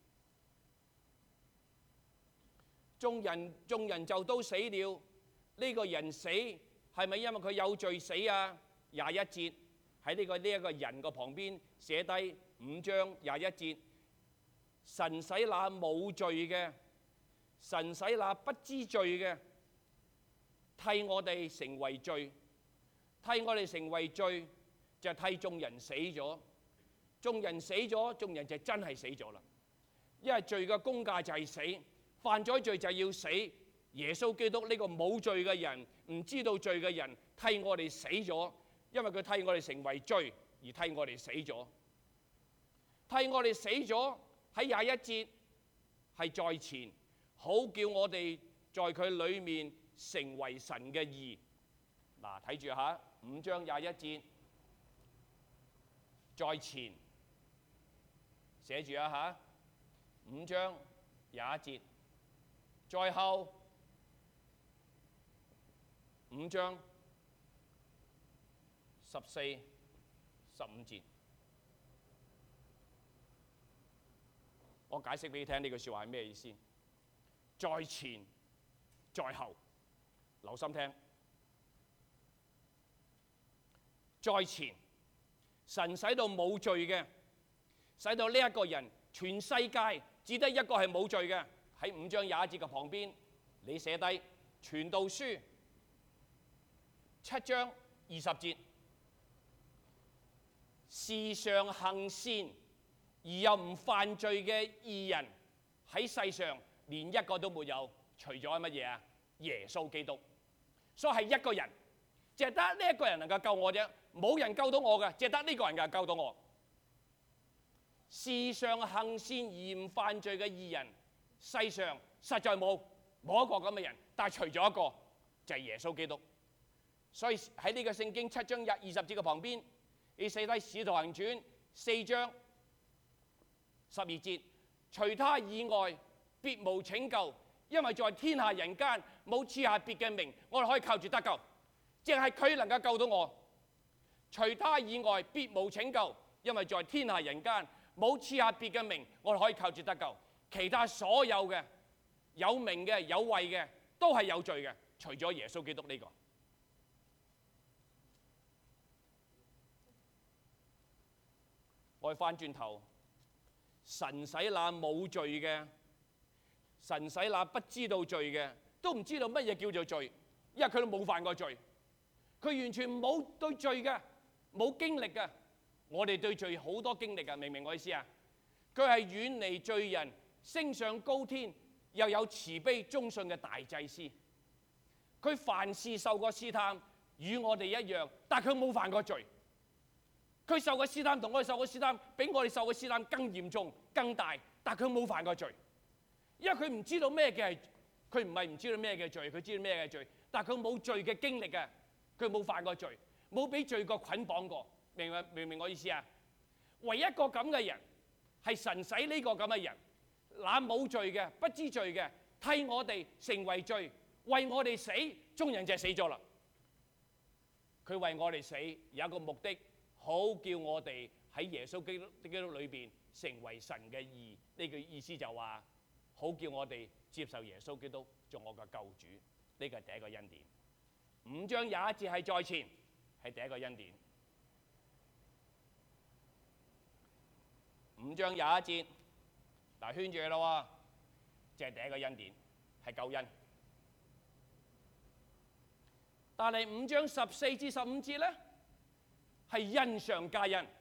眾人眾人就都死了，呢個人死係咪因為佢有罪死啊？廿一節喺呢個呢一個人個旁邊寫低五章廿一節，神使那冇罪嘅，神使那不知罪嘅，替我哋成為罪，替我哋成為罪就替眾人死咗，眾人死咗，眾人就真係死咗啦。因為罪嘅工價就係死，犯咗罪就要死。耶穌基督呢個冇罪嘅人，唔知道罪嘅人，替我哋死咗，因為佢替我哋成為罪，而替我哋死咗。替我哋死咗喺廿一節係在前，好叫我哋在佢裏面成為神嘅義。嗱，睇住下五章廿一節，在前寫住啊嚇，五章廿一節，在後五章十四、十五節。我解釋俾你聽呢句説話係咩意思？在前，在後，留心聽。在前，神使到冇罪嘅，使到呢一個人，全世界只得一個係冇罪嘅。喺五章廿一節嘅旁邊，你寫低《傳道書》七章二十節，時常行善而又唔犯罪嘅義人喺世上連一個都沒有，除咗乜嘢啊？耶穌基督。所以係一個人，淨係得呢一個人能夠救我啫，冇人救到我嘅，淨係得呢個人能夠救到我。時常行善而唔犯罪嘅義人，世上實在冇冇一個咁嘅人，但係除咗一個就係耶穌基督。所以喺呢個聖經七章二十節嘅旁邊，你寫低《使徒行傳》四章十二節，除他以外別無拯救，因為在天下人間冇賜下別嘅名，我哋可以靠住得救，淨係佢能夠救到我。除他以外別無拯救，因為在天下人間冇賜下別嘅名，我哋可以靠住得救。其他所有嘅有名嘅有位嘅都係有罪嘅，除咗耶穌基督呢個。我哋翻轉頭，神使那冇罪嘅，神使那不知道罪嘅， 都唔知道乜嘢叫做罪，因為佢都冇犯過罪，佢完全冇對罪嘅，冇經歷嘅。我哋對罪好多經歷嘅，明唔明我意思啊？佢係遠離罪人，升上高天，又有慈悲忠信嘅大祭司。佢凡事受過試探，與我哋一樣，但佢冇犯過罪。佢受嘅試探同我哋受嘅試探，比我哋受嘅試探更嚴重、更大，但佢冇犯過罪，因為佢唔知道咩嘅係，佢唔係唔知道咩嘅罪，佢知道咩嘅罪，但佢冇罪嘅經歷嘅，佢冇犯過罪，冇俾罪過捆綁過，明唔明唔明我意思啊？唯一一個咁嘅人係神使呢個咁嘅人，那冇罪嘅、不知罪嘅，替我哋成為罪，為我哋死，眾人就係死咗啦。佢為我哋死有一個目的，好叫我哋喺耶穌基督基督裏邊成為神嘅義。呢句意思就話，好叫我哋接受耶穌基督做我嘅救主。呢個係第一個恩典。五章廿一節係在前，係第一個恩典。五章廿一節，嗱圈住佢咯，就係第一個恩典，係救恩。但係五章十四至十五節咧，係恩上加恩。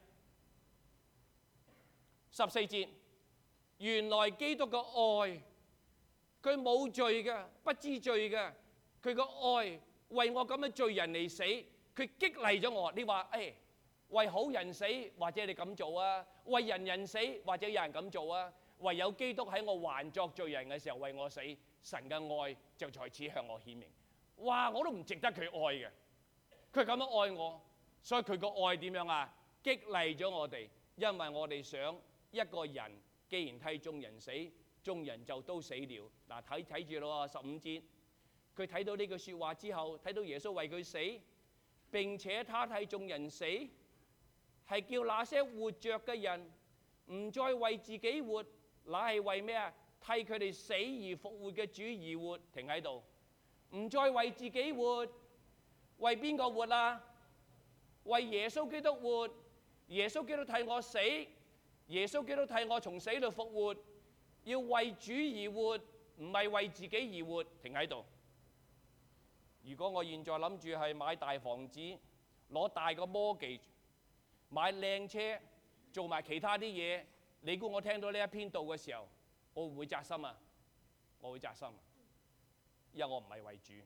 十四節，原來基督嘅愛，佢冇罪嘅，不知罪嘅，佢個愛為我咁嘅罪人嚟死，佢激勵咗我。你話誒，為好人死，或者你咁做啊？為人人死，或者有人咁做啊？唯有基督喺我還作罪人嘅時候為我死，神嘅愛就在此向我顯明。哇！我都唔值得佢愛嘅，佢咁樣愛我，所以佢個愛點樣啊？激勵咗我哋，因為我哋想一個人既然替眾人死，眾人就都死了。嗱，睇睇住咯，十五節，佢睇到呢句説話之後，睇到耶穌為佢死，並且他替眾人死，係叫那些活着嘅人唔再為自己活，乃係為咩啊？替佢哋死而復活嘅主而活。停喺度。唔再為自己活，為邊個活啊？為耶穌基督活。耶穌基督替我死，耶穌基督替我從死裏復活。要為主而活，唔係為自己而活。停喺度。如果我現在諗住係買大房子，攞大個mortgage，買靚車，做埋其他啲嘢，你估我聽到呢一篇道嘅時候，我會唔會扎心啊？我會扎心。因為我唔係為主，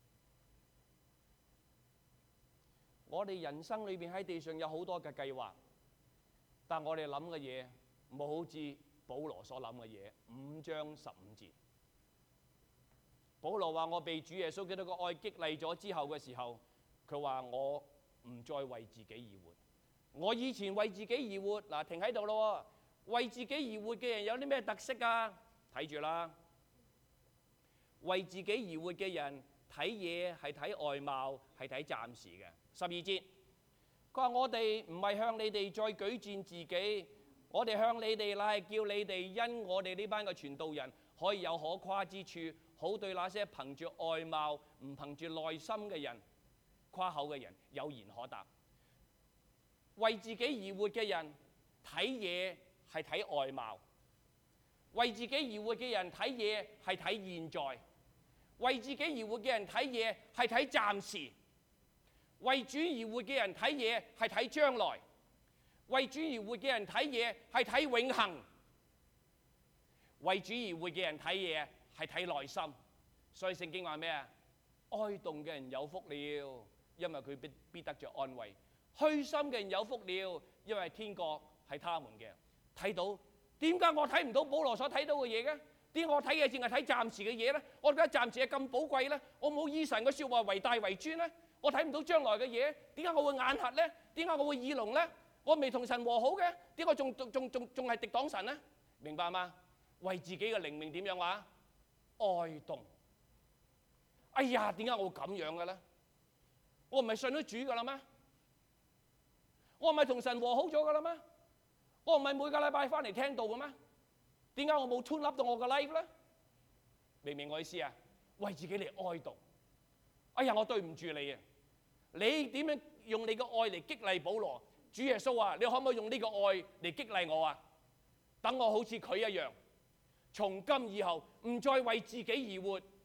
我哋人生裏邊喺地上有好多嘅計劃，但我哋諗嘅嘢冇好似保羅所諗嘅嘢。五章十五節，保羅話：我被主耶穌基督嘅愛激勵咗之後嘅時候，佢話我唔再為自己而活。我以前為自己而活，嗱停喺度咯。為自己而活嘅人有啲咩特色啊？睇住啦。為自己而活嘅人睇嘢係睇外貌，係睇暫時嘅。十二節，佢話我哋唔係向你哋再舉薦自己，我哋向你哋乃係叫你哋因我哋呢班嘅傳道人可以有可誇之處，好對那些憑住外貌唔憑住內心嘅人誇口嘅人有言可答。為自己而活嘅人睇嘢係睇外貌，為自己而活嘅人睇嘢係睇現在。為自己而活嘅人睇嘢係睇暫時，為主而活嘅人睇嘢係睇將來，為主而活嘅人睇嘢係睇永恆，為主而活嘅人睇嘢係睇內心。所以聖經話咩啊？哀慟嘅人有福了，因為佢必必得着安慰；虛心嘅人有福了，因為天國係他們嘅。睇到點解我睇唔到保羅所睇到嘅嘢嘅？點解我睇嘅淨係睇暫時嘅嘢咧？我覺得暫時係咁寶貴咧，我冇以神嘅説話為大為尊咧，我睇唔到將來嘅嘢，點解我會眼瞎咧？點解我會耳聾咧？我未同神和好嘅，點解仲仲仲仲仲係敵擋神咧？明白嗎？為自己嘅靈命點樣話？哀慟。哎呀，點解我會咁樣嘅咧？我唔係信咗主噶啦咩？我唔係同神和好咗噶啦咩？我唔係每個禮拜翻嚟聽道嘅咩？點解我冇 tune up 到我個 life 咧？明唔明我意思啊？為自己嚟哀悼。哎呀，我對唔住你啊！你點樣用你個愛嚟激勵保羅？主耶穌啊，你可唔可以用呢個愛嚟激勵我啊？等我好似佢一樣，從今以後唔再為自己而活，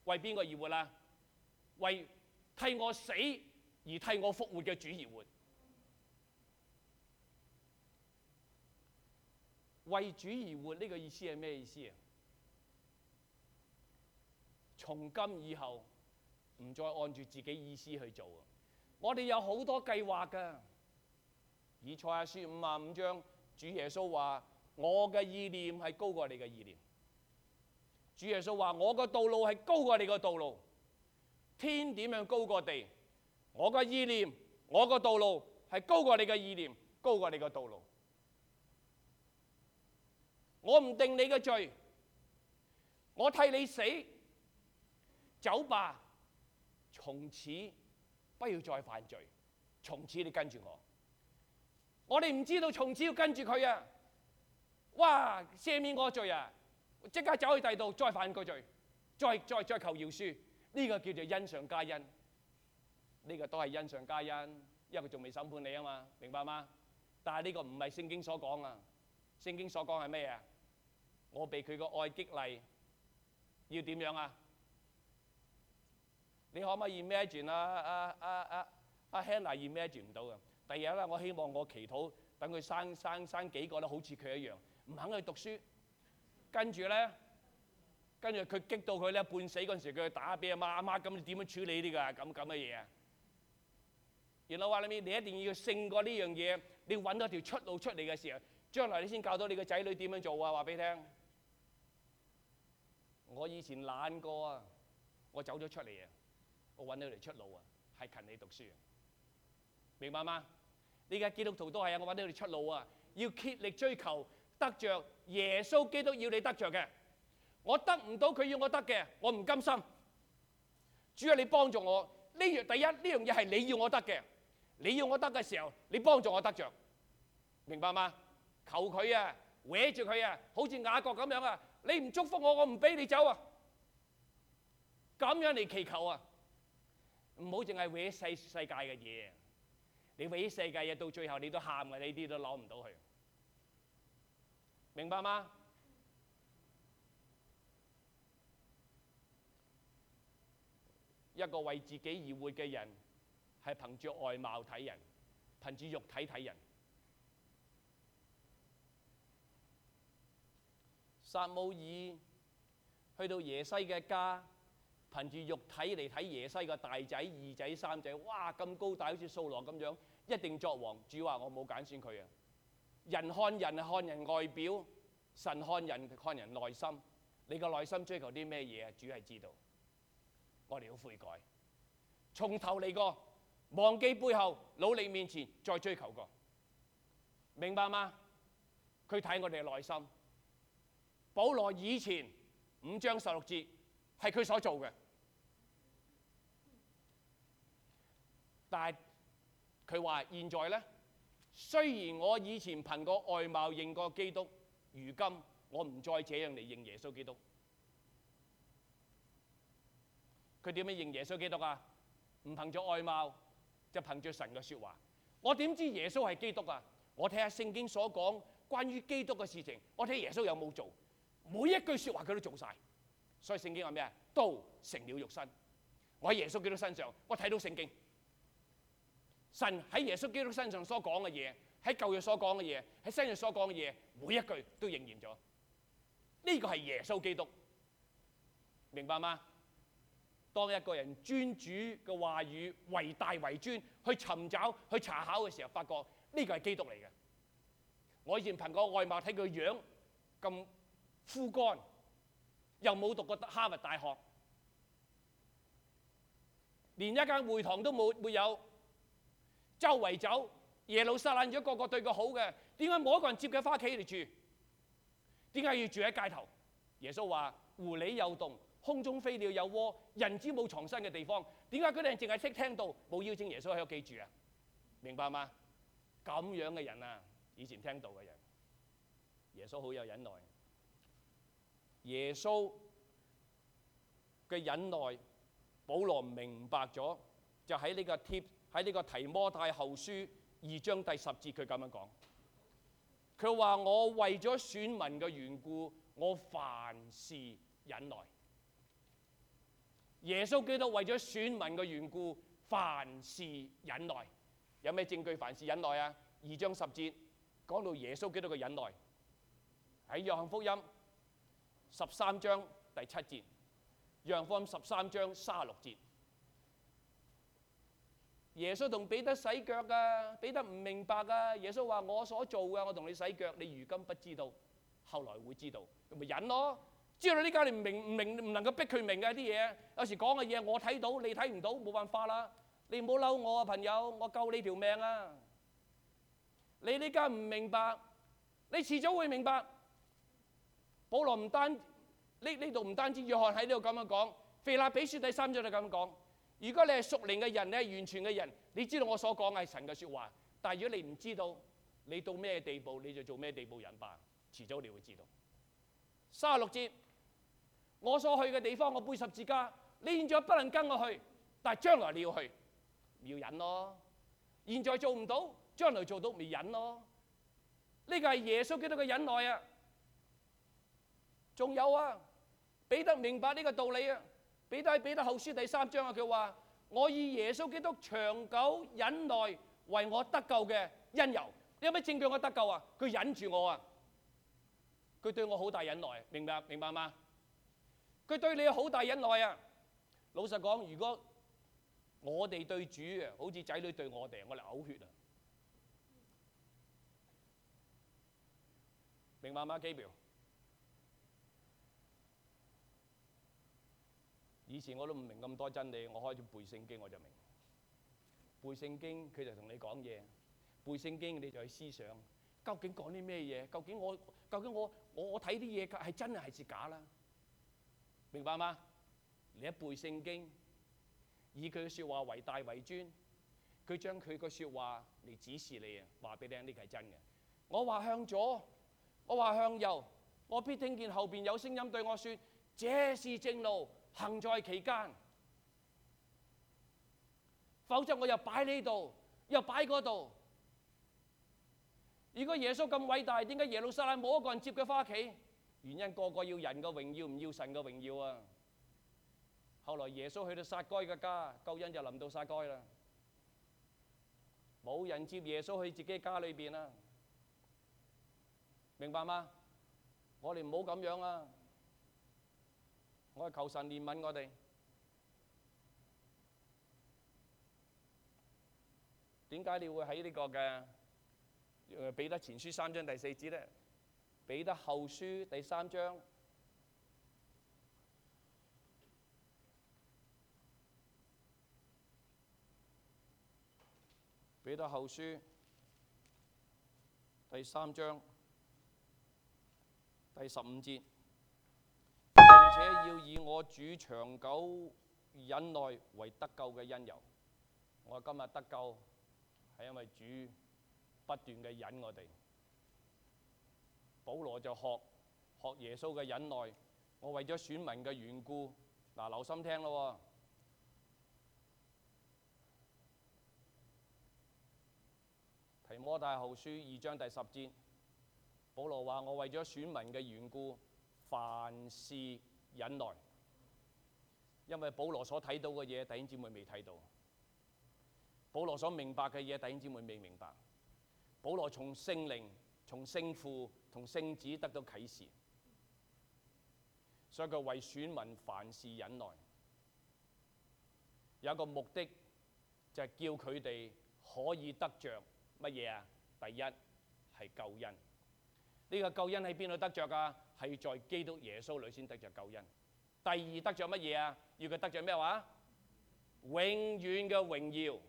為邊個而活啊？為替我死而替我復活嘅主而活。為主而活呢個意思係咩意思啊？從今以後唔再按住自己意思去做啊！我哋有好多計劃㗎。以賽亞書五十五章，主耶穌話：我嘅意念係高過你嘅意念。主耶穌話：我個道路係高過你個道路。天點樣高過地？我個意念，我個道路係高過你嘅意念，高過你個道路。我唔定你嘅罪，我替你死，走吧，從此不要再犯罪，從此你跟住我。我哋唔知道從此要跟住佢啊！哇，赦免我罪啊！即刻走去第二度再犯個罪，再再再求饒恕，呢、這個叫做恩上加恩。呢、這個都係恩上加恩，因為佢仲未審判你啊嘛，明白嗎？但係呢個唔係聖經所講啊！聖經所講係咩啊？我被佢個愛激勵，要點樣啊？你可唔可以 imagine 啊？啊啊啊啊 Hannah imagine 唔到嘅。第二日咧，我希望我祈禱，等佢生生生幾個咧，好似佢一樣，唔肯去讀書。跟住咧，跟住佢激到佢咧半死嗰陣時，佢打俾阿媽，阿媽咁你點樣處理呢個咁咁嘅嘢啊？然後話你你一定要勝過呢樣嘢，你揾到條出路出嚟嘅時候，將來你先教到你個仔女點樣做啊！話俾你聽。我以前懶過啊，我走咗出嚟啊，我揾到條出路啊，係勤力讀書，明白嗎？呢家基督徒都係啊，我揾到條出路啊，要竭力追求得着耶穌基督要你得着嘅，我得唔到佢要我得嘅，我唔甘心。主啊，你幫助我呢樣，第一呢樣嘢係你要我得嘅，你要我得嘅時候，你幫助我得着，明白嗎？求佢啊，搲住佢啊，好似雅各咁樣啊！你唔祝福我，我唔俾你走啊！咁樣嚟祈求啊！唔好淨係搲世世界嘅嘢，你搲世界嘢到最後你都喊嘅，呢啲都攞唔到去，明白嗎？一個為自己而活嘅人，係憑住外貌睇人，憑住肉體睇人。撒母耳去到耶西嘅家，憑住肉體嚟睇耶西個大仔、二仔、三仔，哇咁高大，好似掃羅咁樣，一定作王。主話我冇揀選佢啊！人看人係看人外表，神看人看人內心。你個內心追求啲咩嘢啊？主係知道。我哋要悔改，從頭嚟過，忘記背後，努力面前，再追求過，明白嗎？佢睇我哋嘅內心。保羅以前五章十六節係佢所做嘅，但係佢話現在呢，雖然我以前憑個外貌認過基督，如今我唔再這樣嚟認耶穌基督。佢點樣認耶穌基督啊？唔憑住外貌，就憑住神嘅説話。我點知耶穌係基督啊？我睇下聖經所講關於基督嘅事情，我睇耶穌有冇做。每一句説話佢都做晒，所以聖經話咩啊？都成了肉身。我喺耶穌基督身上，我睇到聖經，神喺耶穌基督身上所講嘅嘢，喺舊約所講嘅嘢，喺新約所講嘅嘢，每一句都應驗咗。呢個係耶穌基督，明白嗎？當一個人尊主嘅話語為大為尊，去尋找、去查考嘅時候，發覺呢個係基督嚟嘅。我以前憑個外貌睇佢樣咁枯乾，又冇讀過哈佛大學，連一間會堂都冇沒有，周圍走，耶路撒冷咗個個對佢好嘅，點解冇一個人接佢返屋企嚟住？點解要住喺街頭？耶穌話：狐狸有洞，空中飛鳥有窩，人子冇藏身嘅地方。點解嗰啲人淨係識聽到，冇邀請耶穌喺屋企住啊？明白嗎？咁樣嘅人啊，以前聽到嘅人，耶穌好有忍耐。耶穌嘅忍耐，保羅明白咗，就喺呢個帖喺呢個提摩太後書二章第十節，佢咁樣講。佢話：我為咗選民嘅緣故，我凡事忍耐。 耶穌基督為咗選民嘅緣故，凡事忍耐。有咩證據凡事忍耐啊？二章十節講到耶穌基督嘅忍耐，喺約翰福音十三章第七節，約翰福音十三章三十六節，耶穌同彼得洗腳啊，彼得唔明白啊，耶穌話我所做嘅，我同你洗腳，你如今不知道，後來會知道，咁咪忍咯。知道呢家你唔明唔明唔能夠逼佢明嘅啲嘢，有時講嘅嘢我睇到你睇唔到，冇辦法啦。你唔好嬲我啊，朋友，我救你條命啊！你呢家唔明白，你遲早會明白。保羅唔單呢呢度唔單止，約翰喺呢度咁樣講，腓立比書第三章就咁講。如果你係屬靈嘅人，你係完全嘅人，你知道我所講嘅係神嘅説話。但係如果你唔知道，你到咩地步你就做咩地步人吧。遲早你會知道。三十六節，我所去嘅地方，我背十字架，你現在不能跟我去，但係將來你要去。要忍咯，現在做唔到，將來做到咪忍咯。呢個係耶穌基督嘅忍耐啊！仲有啊，彼得明白呢個道理啊。彼得喺彼得後書第三章啊，佢話：我以耶穌基督長久忍耐為我得救嘅因由。你有咩證據我得救啊？佢忍住我啊，佢對我好大忍耐，明白明白嗎？佢對你有好大忍耐啊！老實講，如果我哋對主啊，好似仔女對我哋，我哋嘔血啊！明白嗎？基表，以前我都唔明咁多真理，我開始背聖經我就明。背聖經佢就同你講嘢，背聖經你就去思想，究竟講啲咩嘢？究竟我究竟我我我睇啲嘢係真係係假啦？明白嗎？你一背聖經，以佢嘅説話為大為尊，佢將佢個説話嚟指示你啊，話俾你聽呢個係真嘅。我話向左，我話向右，我必聽見後邊有聲音對我説：這是正路，行在其間。否則我又擺呢度，又擺嗰度。如果耶穌咁偉大，點解耶路撒冷冇一個人接佢翻屋企？原因個個要人嘅榮耀，唔要神嘅榮耀啊！後來耶穌去到撒該嘅家，救恩就臨到撒該啦。冇人接耶穌去自己家裏邊啊！明白嗎？我哋唔好咁樣啊！我係求神憐憫我哋。點解你會喺呢個嘅誒彼得前書三章第四節咧？彼得後書第三章。彼得後書第三章第十五節，並且要以我主長久忍耐為得救嘅因由。我今日得救係因為主不斷嘅忍我哋。保羅就學學耶穌嘅忍耐，我為咗選民嘅緣故，嗱留心聽咯。提摩太後書二章第十節，保羅話：我為咗選民嘅緣故，凡事忍耐。因為保羅所睇到嘅嘢，弟兄姊妹未睇到；保羅所明白嘅嘢，弟兄姊妹未明白。保羅從聖靈、從聖父同聖子得到啟示，所以佢為選民凡事忍耐。有一個目的就係叫佢哋可以得着乜嘢啊？第一係救恩。呢個救恩喺邊度得着啊？係在基督耶穌裏先得着救恩。第二得着乜嘢啊？要佢得着咩話？永遠嘅榮耀。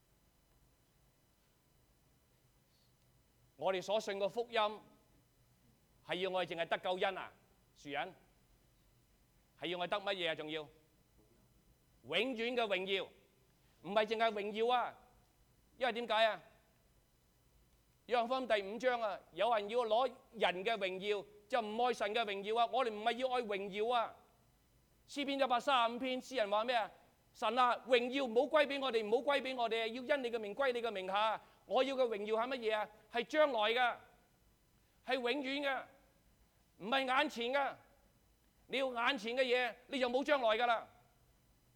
我哋所信嘅福音係要我哋淨係得救恩啊？樹人係要我哋得乜嘢啊？仲要永遠嘅榮耀，唔係淨係榮耀啊！因為點解啊？約翰福音第五章啊，有人要攞人嘅榮耀，就唔愛神嘅榮耀啊！我哋唔係要愛榮耀啊！詩篇一百三十五篇，詩人話咩啊？神啊，榮耀唔好歸俾我哋，唔好歸俾我哋，要因你嘅名歸你嘅名下。我要嘅榮耀係乜嘢啊？係將來嘅，係永遠嘅，唔係眼前嘅。你要眼前嘅嘢，你就冇將來噶啦。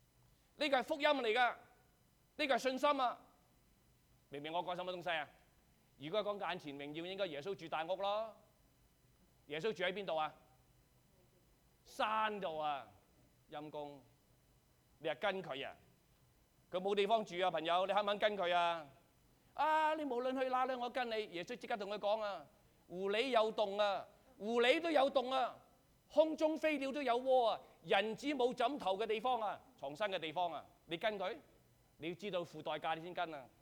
呢個係福音嚟㗎，呢個係信心啊！明唔明我講什麼東西啊？如果講眼前榮耀，應該耶穌住大屋咯。耶穌住喺邊度啊？山度啊，陰公，你係跟佢啊？佢冇地方住啊，朋友，你肯唔肯跟佢啊？啊，你無論去哪裏，我跟你。耶穌即刻同佢講啊，狐狸有洞啊，狐狸都有洞啊，空中飛鳥都有窩啊，人子冇枕頭嘅地方啊，藏身嘅地方啊，你跟佢，你要知道付代價你先跟啊，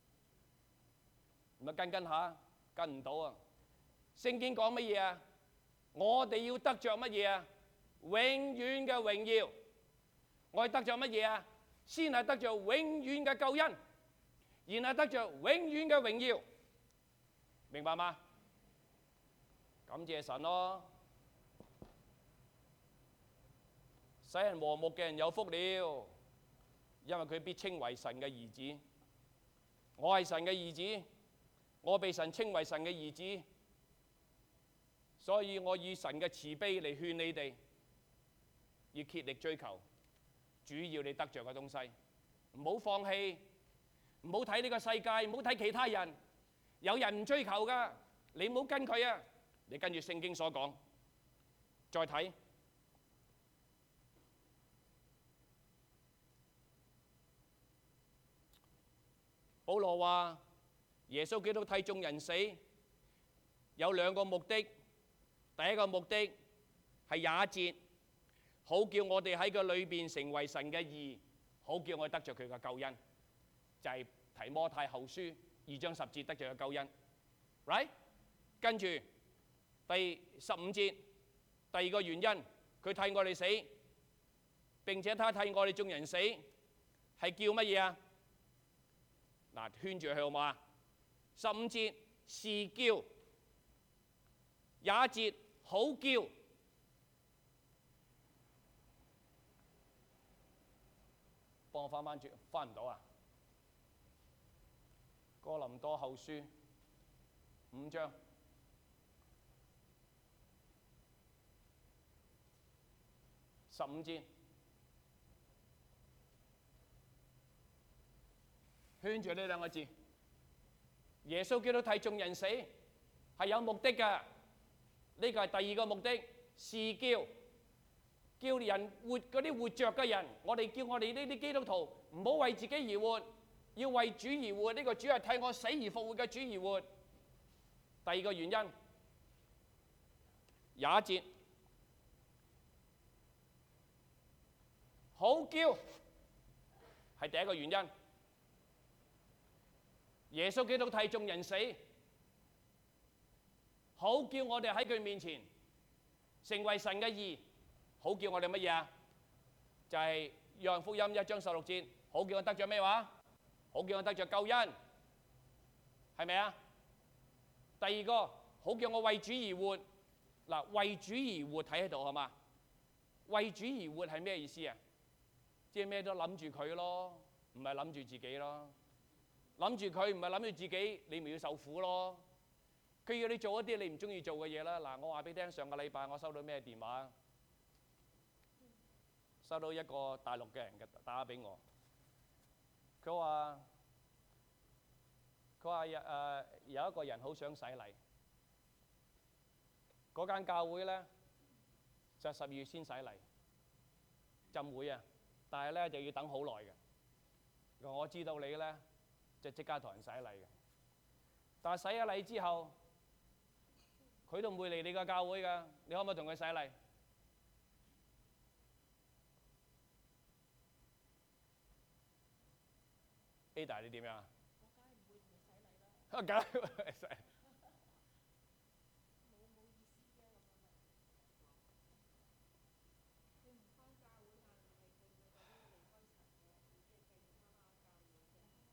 唔係跟跟下，跟唔到啊。聖經講乜嘢啊？我哋要得着乜嘢啊？永遠嘅榮耀。我哋得着乜嘢啊？先係得着永遠嘅救恩，然後得着永遠嘅榮耀，明白嗎？感謝神咯！使人和睦嘅人有福了，因為佢必稱為神嘅兒子。我係神嘅兒子，我被神稱為神嘅兒子，所以我以神嘅慈悲嚟勸你哋，要竭力追求主要你得着嘅東西，唔好放棄，唔好睇呢個世界，唔好睇其他人。有人唔追求㗎，你唔好跟佢啊！你跟住聖經所講，再睇。保羅話：耶穌基督替眾人死，有兩個目的。第一個目的係廿一節，好叫我哋喺佢裏邊成為神嘅義，好叫我哋得着佢嘅救恩，就係、是、提摩太後書二章十節得着嘅救恩。right？ 跟住第十五節，第二個原因，佢替我哋死，並且他替我哋眾人死，係叫乜嘢啊？嗱，圈住佢好嘛？十五節是叫，廿一節好叫。幫我翻翻轉，翻唔到啊！哥林多後書五章十五節，圈住呢兩個字。耶穌基督替眾人死係有目的㗎，呢個係第二個目的，是叫叫人活嗰啲活着嘅人。我哋叫我哋呢啲基督徒唔好為自己而活，要為主而活。呢個主係替我死而復活嘅主而活。第二個原因，廿一節，好叫係第一個原因。耶穌基督替眾人死，好叫我哋喺佢面前成為神嘅義，好叫我哋乜嘢啊？就係約翰福音一章十六節，好叫我得着咩話？好叫我得着救恩，係咪啊？第二個，好叫我為主而活。嗱，為主而活睇喺度係嘛？為主而活係咩意思啊？即係咩都諗住佢咯，唔係諗住自己咯。諗住佢唔係諗住自己，你咪要受苦咯。佢要你做一啲你唔中意做嘅嘢啦。嗱，我話俾你聽，上個禮拜我收到咩電話？收到一個大陸嘅人嘅打俾我，佢話佢話誒有一個人好想洗禮，嗰間教會咧就十二月先洗禮，浸會啊，但係咧就要等好耐嘅。我知道你咧。就即刻同人洗禮嘅，但係洗咗禮之後，佢都唔會嚟你個教會噶，你可唔可以同佢洗禮 ？Ada 你點樣？我梗係唔會同佢洗禮啦。梗係洗。冇冇意思嘅咁樣。佢唔返教會，但係佢佢嗰啲離開神嘅，即係繼續返返教會嘅。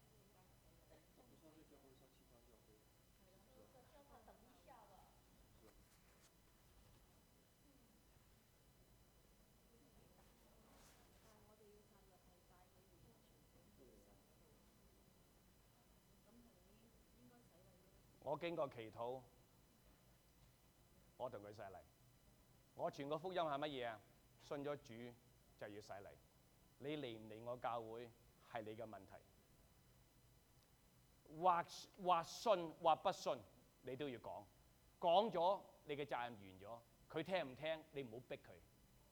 我經過祈禱，我同佢洗禮。我傳個福音係乜嘢啊？信咗主就要洗禮。 你嚟唔嚟我教會係你嘅問題。或或信或不信，你都要講。講咗，你嘅責任完咗。佢聽唔聽，你唔好逼佢。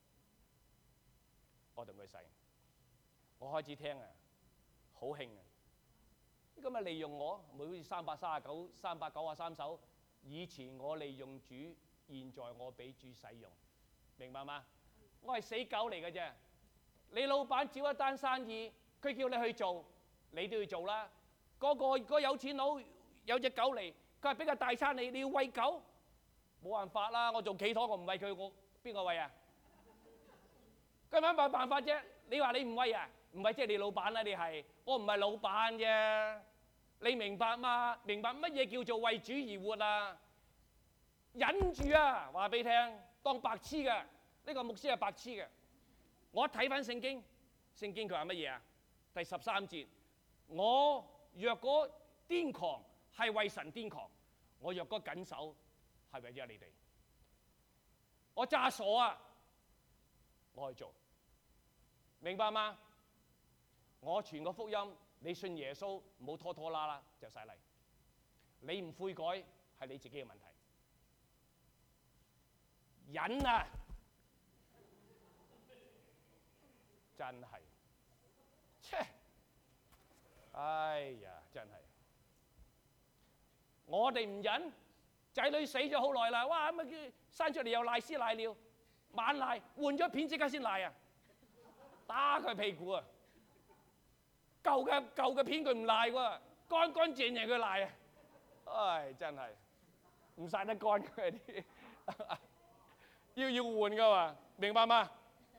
我同佢洗，我開始聽啊，好興啊！咁咪利用我，咪好似三百三十九、三百九十三首。以前我利用主，現在我俾主使用，明白嗎？我係死狗嚟嘅啫。你老闆找一單生意，佢叫你去做，你都要做啦。嗰個如果有錢佬有隻狗嚟，佢係俾個大餐你，你要餵狗，冇辦法啦。我做企堂，我唔餵佢，我邊個餵啊？咁樣冇辦法啫。你話你唔餵啊？唔係即係你老闆啦，你係我唔係老闆啫。你明白嗎？明白乜嘢叫做為主而活啊？忍住啊！話俾你聽，當白痴嘅呢個牧師係白痴嘅。我一睇翻聖經，聖經佢話乜嘢啊？第十三節，我若果癲狂係為神癲狂，我若果緊守係為咗你哋。我詐傻啊！我去做，明白嗎？我傳個福音，你信耶穌，唔好拖拖拉拉就晒嚟。你唔悔改係你自己嘅問題。忍啊！真係，切！哎呀，真係，我哋唔忍，仔女死咗好耐啦，哇！咁啊，生出嚟又賴屎賴尿，晚賴，換咗片即刻先賴啊！打佢屁股啊！舊嘅舊嘅片佢唔賴喎，乾乾淨淨佢賴啊！唉，真係唔曬得乾佢啲，要要換噶嘛，明白嗎？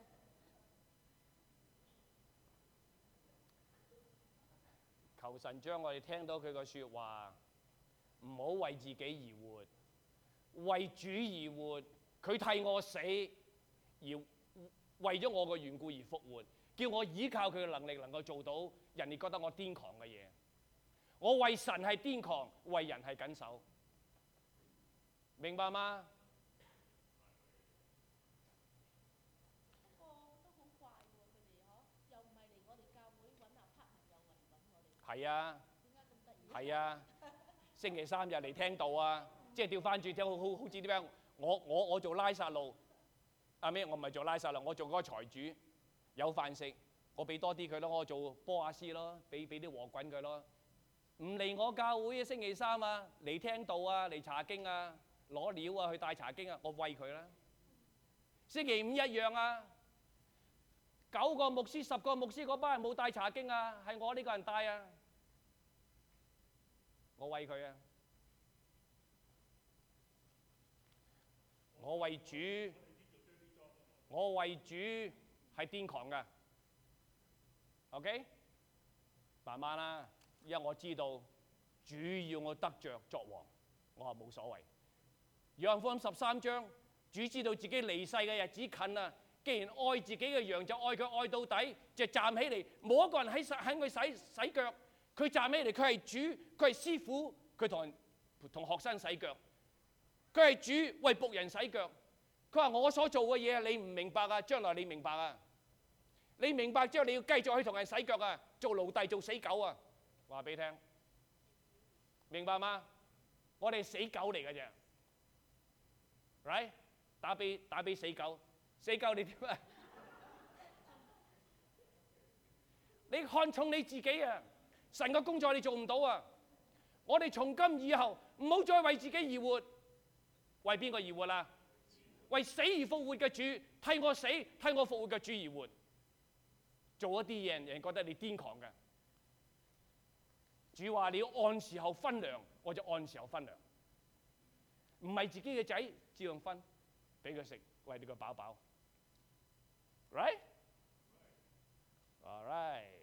求神將我哋聽到佢個説話，唔好為自己而活，為主而活。佢替我死，而為咗我嘅緣故而復活，叫我依靠佢嘅能力能夠做到人哋覺得我癲狂嘅嘢。我為神係癲狂，為人係緊守，明白嗎？ 不過都好怪喎，佢哋嗬，又唔係嚟我哋教會揾阿 partner，又嚟揾我哋。 係啊， 點解咁得意？ 係啊，星期三日嚟聽道啊，即係調翻轉，聽好好好似點樣？我我我做拉撒路，阿咩？我唔係做拉撒路，我做嗰個財主，有飯食，我俾多啲佢咯，我做波亞斯咯，俾俾啲禾滾佢咯。唔嚟我教會嘅星期三啊，嚟聽道啊，嚟查經啊，攞料啊，去帶查經啊，我餵佢啦。星期五一樣啊，九個牧師、十個牧師嗰班人冇帶查經啊，係我呢個人帶啊，我餵佢啊。我為主，我為主係癲狂㗎 ，OK？ 慢慢啦，因為我知道主要我得着作王，我話冇所謂。約翰福音十三章，主知道自己離世嘅日子近啦，既然愛自己嘅羊就愛佢愛到底，就站起嚟，冇一個人喺喺佢洗洗腳，佢站起嚟，佢係主，佢係師傅，佢同人同學生洗腳。佢係主為僕人洗腳，佢話我所做嘅嘢你唔明白啊，將來你明白啊，你明白之後你要繼續去同人洗腳啊，做奴隸做死狗啊，話俾你聽，明白嗎？我哋死狗嚟嘅啫 ，right？ 打俾打俾死狗，死狗你點啊？你看重你自己啊，神嘅工作你做唔到啊，我哋從今以後唔好再為自己而活。為邊個而活啦？為死而復活嘅主，替我死，替我復活嘅主而活。做一啲嘢，人覺得你癲狂嘅。主話你要按時候分糧，我就按時候分糧。唔係自己嘅仔，照樣分，俾佢食，餵你個飽飽。Right？ All right。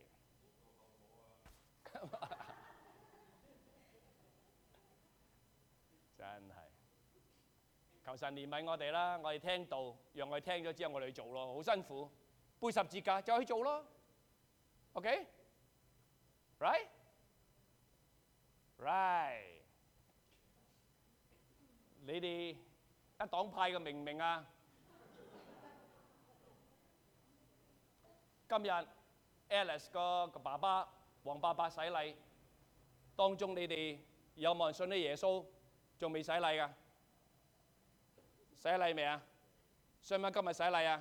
真係。求神憐憫我哋啦！我哋聽道，讓我哋聽咗之後，我哋去做咯，好辛苦。背十字架就去做咯。OK？Right？Right？ 你哋一黨派嘅明唔明啊？今日 Alice 個個爸爸黃伯伯洗禮，當中你哋有冇人信咗耶穌？仲未洗禮㗎？洗禮未啊？想唔想今日洗禮啊？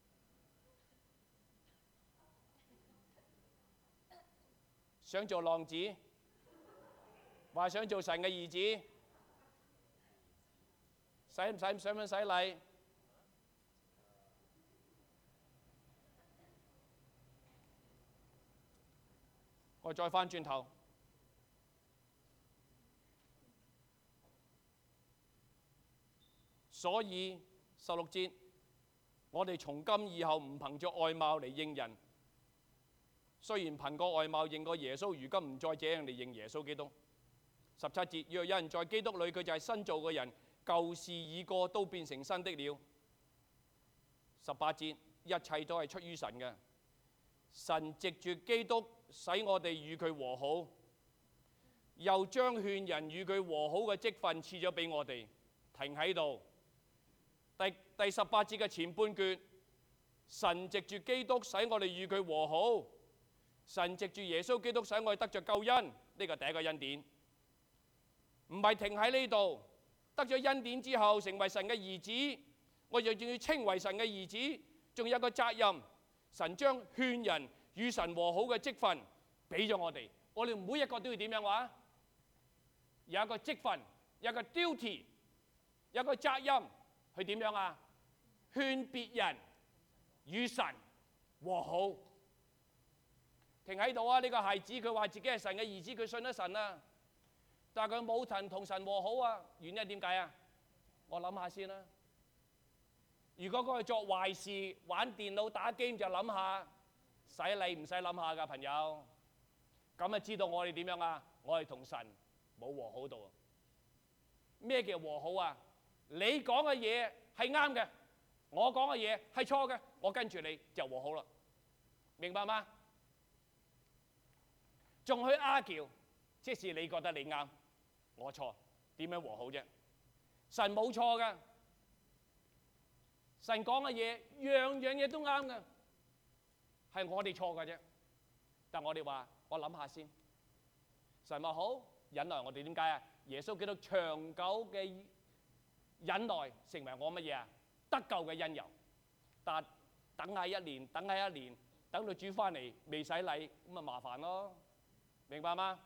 想做浪子，話想做神嘅兒子，使唔使想唔想洗禮？我再翻轉頭，所以十六節，我哋從今以後唔憑着外貌嚟認人。雖然憑個外貌認過耶穌，如今唔再這樣嚟認耶穌基督。十七節，若有人在基督裏，佢就係新造嘅人，舊事已過，都變成新的了。十八節，一切都係出於神嘅，神藉住基督使我哋與佢和好，又將勸人與佢和好嘅職分賜咗俾我哋。停喺度。第第十八節嘅前半段，神藉住基督使我哋與佢和好。神藉住耶穌基督使我哋得着救恩，呢個第一個恩典，唔係停喺呢度。得咗恩典之後，成為神嘅兒子，我哋仲要稱為神嘅兒子，仲有一個責任。神將勸人與神和好嘅職分俾咗我哋，我哋每一個都要點樣話？有一個職分，有一個 duty， 有一個責任去點樣啊？勸別人與神和好。停喺度啊！呢個孩子佢話自己係神嘅兒子，佢信咗神啊，但係佢冇曾同神和好啊。原因係點解啊？我諗下先啦。如果佢作壞事、玩電腦、打機，就諗下，使你唔使諗下㗎，朋友。咁啊，知道我哋點樣啊？我哋同神冇和好到。咩叫和好啊？你講嘅嘢係啱嘅，我講嘅嘢係錯嘅，我跟住你就和好啦。明白嗎？仲去 argue， 即是你覺得你啱，我錯，點樣和好啫？神冇錯㗎，神講嘅嘢樣樣嘢都啱㗎，係我哋錯㗎啫。但我哋話我諗下先，神話好忍耐我哋，點解啊？耶穌基督長久嘅忍耐成為我乜嘢啊？得救嘅因由。但等下一年，等下一年，等到主翻嚟未洗禮，咁咪麻煩咯。明白嗎？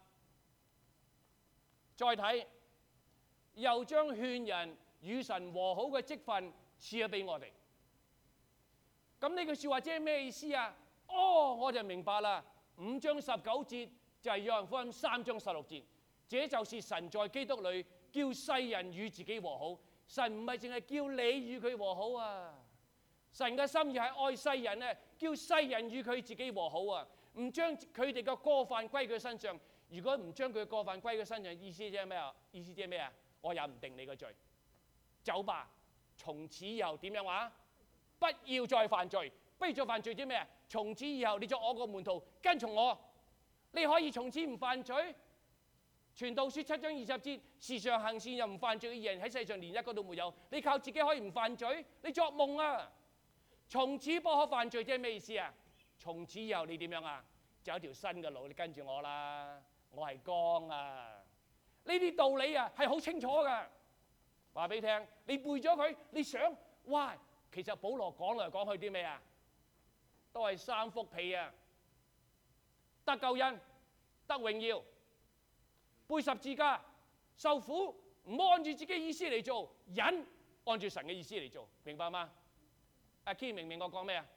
再睇，又將勸人與神和好嘅職分賜咗俾我哋。咁呢句説話即係咩意思啊？哦，我就明白啦。五章十九節就係約翰福音三章十六節，這就是神在基督裏叫世人與自己和好。神唔係淨係叫你與佢和好啊！神嘅心意係愛世人咧，叫世人與佢自己和好啊！唔將佢哋嘅過犯歸佢身上。如果唔將佢嘅過犯歸佢身上，意思即係咩啊？意思即係咩啊？我也唔定你嘅罪，走吧，從此以後點樣話？不要再犯罪，不要再犯罪即係咩啊？從此以後你作我個門徒，跟從我，你可以從此唔犯罪。傳道書七章二十節，時常行善又唔犯罪嘅人喺世上連一個都沒有。你靠自己可以唔犯罪？你作夢啊！從此不可犯罪即係咩意思啊？從此以後你點樣啊？就有一條新嘅路，你跟住我啦。我係光啊！呢啲道理啊係好清楚㗎。話俾你聽，你背咗佢，你想哇，其實保羅講嚟講去啲咩啊？都係三幅被啊！得救恩，得榮耀，背十字架，受苦，唔好按住自己意思嚟做，忍按住神嘅意思嚟做，明白嗎？阿 Key 明唔明我講咩啊？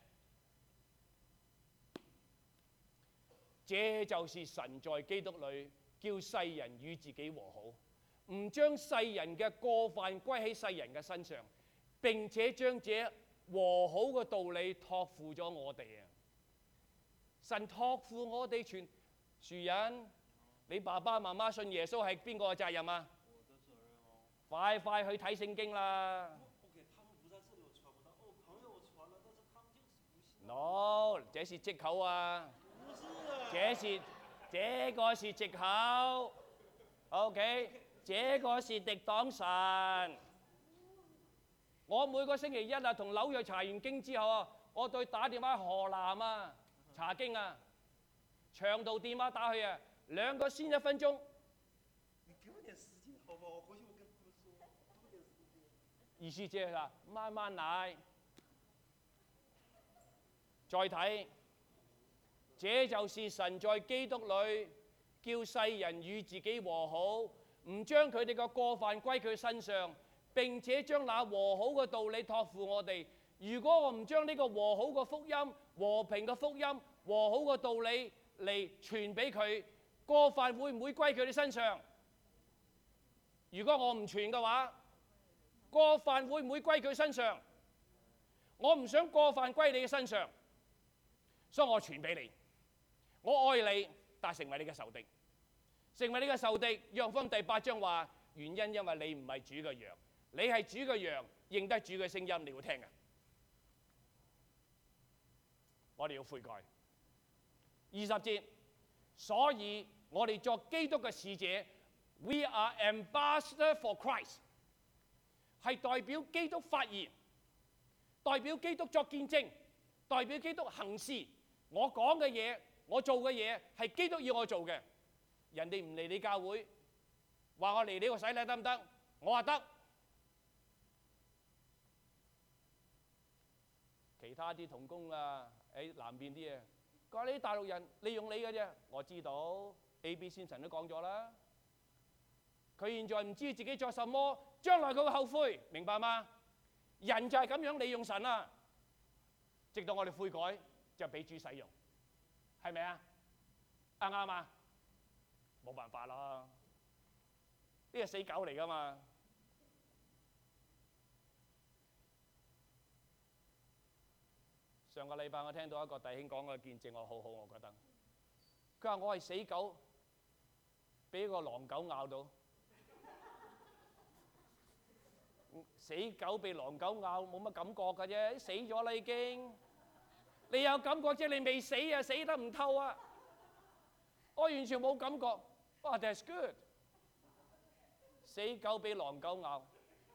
這就是神在基督裏叫世人與自己和好，唔將世人嘅過犯歸喺世人嘅身上，並且將這和好嘅道理託付咗我哋啊！神託付我哋全樹人，你爸爸媽媽信耶穌係邊個嘅責任啊？ 我的責任哦。 快快去睇聖經啦 OK，他們不在這裡，我傳不到。哦，朋友我傳了，但是他們就是不信。 ！No，這是藉口啊！ 不是啊。 這是這個是藉口。OK，這個是敵擋神。我每個星期一啊，同紐約查完經之後啊，我對打電話去河南啊， 查經啊，長途電話打去啊，兩個先一分鐘。 你給我點時間好不好？我回去我跟他們說，給我點時間。 意思即係話慢慢嚟。再睇，這就是神在基督裏叫世人與自己和好，唔將佢哋嘅過犯歸佢身上，並且將那和好嘅道理託付我哋。如果我唔將呢個和好嘅福音、和平嘅福音、和好嘅道理嚟傳俾佢，過犯會唔會歸佢哋身上？如果我唔傳嘅話，過犯會唔會歸佢身上？我唔想過犯歸你嘅身上，所以我傳俾你。我愛你，但成為你嘅仇敵，成為你嘅仇敵。約翰福音第八章話，原因因為你唔係主嘅羊，你係主嘅羊，認得主嘅聲音，你會聽嘅。我哋要悔改。二十節，所以我哋作基督嘅使者 ，We are ambassador for Christ， 係代表基督發言，代表基督作見證，代表基督行事。我講嘅嘢，我做嘅嘢係基督要我做嘅。人哋唔嚟你教會，話我嚟你個洗禮得唔得？我話得。其他啲同工啊，喺南邊啲啊，佢話你啲大陸人利用你嘅啫。我知道 A B 先生都講咗啦，佢現在唔知自己作什麼，將來佢會後悔，明白嗎？人就係咁樣利用神啊，直到我哋悔改就俾主使用，係咪啊？啱唔啱啊？冇辦法啦，呢個死狗嚟噶嘛。上個禮拜我聽到一個弟兄講嘅見證，我好好，我覺得。佢話我係死狗，俾個狼狗咬到。死狗被狼狗咬冇乜感覺㗎啫，死咗啦已經。你有感覺啫，你未死啊，死得唔透啊。我完全冇感覺。哇 ，that's good。死狗俾狼狗咬。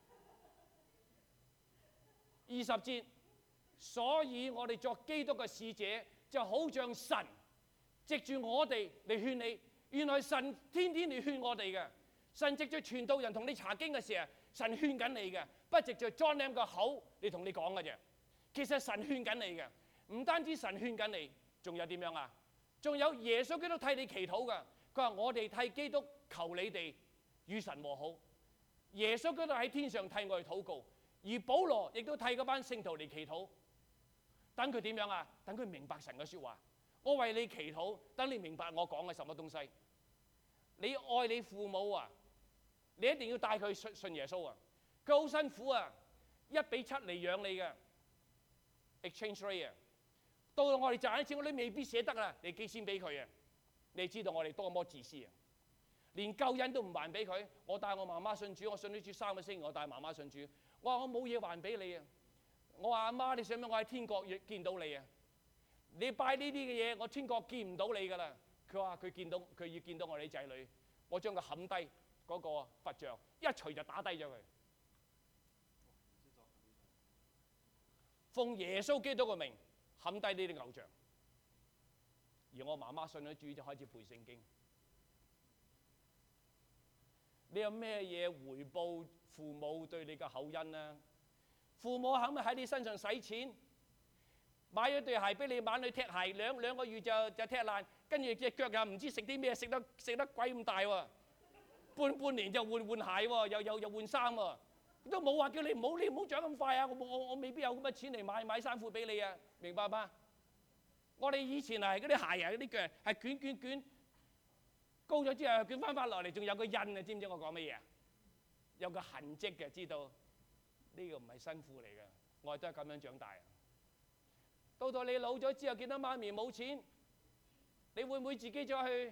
二十節。所以我哋作基督嘅使者，就好像神藉住我哋嚟勸你。原來神天天嚟勸我哋嘅，神藉住傳道人同你查經嘅時候，神勸緊你嘅，不藉住 John Lam 嘅口嚟同你講嘅啫。其實神勸緊你嘅，唔單止神勸緊你，仲有點樣啊？仲有耶穌基督替你祈禱嘅。佢話我哋替基督求你哋與神和好。耶穌基督喺天上替我哋禱告，而保羅亦都替嗰班聖徒嚟祈禱。等佢點樣啊？等佢明白神嘅説話。我為你祈禱，等你明白我講嘅什麼東西。你愛你父母啊，你一定要帶佢信信耶穌啊。佢好辛苦啊，一比七嚟養你嘅 exchange rate 啊。到到我哋賺啲錢，我哋未必捨得啊，你寄先俾佢啊。你知道我哋多麼自私啊！連救恩都唔還俾佢。我帶我媽媽信主，我信咗主三個星期，我帶媽媽信主。我話我冇嘢還俾你啊。我話阿媽，你想唔想我喺天國見到你啊？你拜呢啲嘅嘢，我天國見唔到你噶啦。佢話佢見到，佢要見到我哋啲仔女。我將佢冚低嗰個佛像，一錘就打低咗佢。奉耶穌基督嘅名冚低呢啲偶像。而我媽媽信咗主就開始背聖經。你有咩嘢回報父母對你嘅厚恩啊？父母肯咪喺你身上使錢，買咗對鞋俾你晚去踢鞋，兩兩個月就就踢爛，跟住隻腳又唔知食啲咩，食得食得鬼咁大喎，半半年就換換鞋喎，又又又換衫喎，都冇話叫你唔好，你唔好長咁快啊！我我我未必有咁嘅錢嚟買買衫褲俾你啊，明白嗎？我哋以前係嗰啲鞋啊，嗰啲腳係捲捲捲，高咗之後捲翻翻落嚟，仲有個印啊！知唔知我講乜嘢啊？有個痕跡嘅，知道？呢個唔係辛苦嚟嘅，我哋都係咁樣長大。到到你老咗之後，見到媽咪冇錢，你會唔會自己再去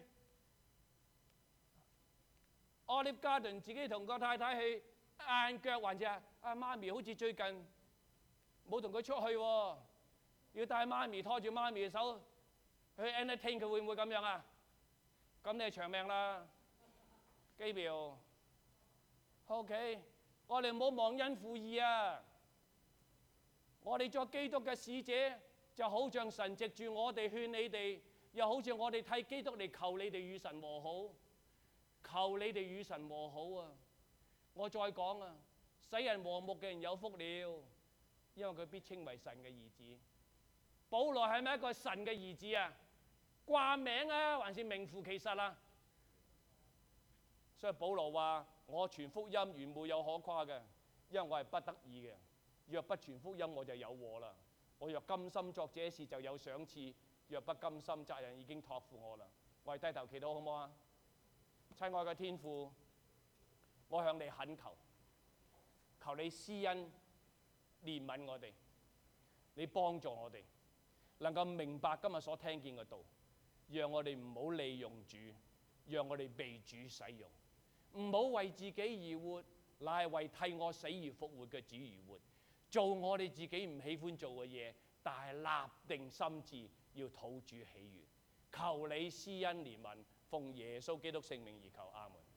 Olive Garden 自己同個太太去硬腳，還是啊？啊媽咪好似最近冇同佢出去喎，要帶媽咪拖住媽咪嘅手去 entertain，佢會唔會咁樣啊？咁你係長命啦，機票 OK。我哋唔好忘恩負義啊！我哋作基督嘅使者， 就好像神藉住我哋勸你哋，又好似我哋替基督嚟求你哋與神和好，求你哋與神和好啊！我再講啊，使人和睦嘅人有福了，因為佢必稱為神嘅兒子。保羅係咪一個神嘅兒子啊？掛名啊，還是名副其實啊？所以保羅話：我傳福音原沒有可誇嘅，因為我係不得已嘅。若不傳福音，我就有禍啦。我若甘心作這事，就有賞賜；若不甘心，責任已經託付我啦。我哋低頭祈禱好唔好啊？親愛嘅天父，我向你懇求，求你施恩憐憫我哋，你幫助我哋能夠明白今日所聽見嘅道，讓我哋唔好利用主，讓我哋被主使用，唔好為自己而活，乃係為替我死而復活嘅主而活。做我哋自己唔喜歡做嘅嘢，但係立定心志要討主喜悅。求你施恩憐憫，奉耶穌基督聖名而求，阿門。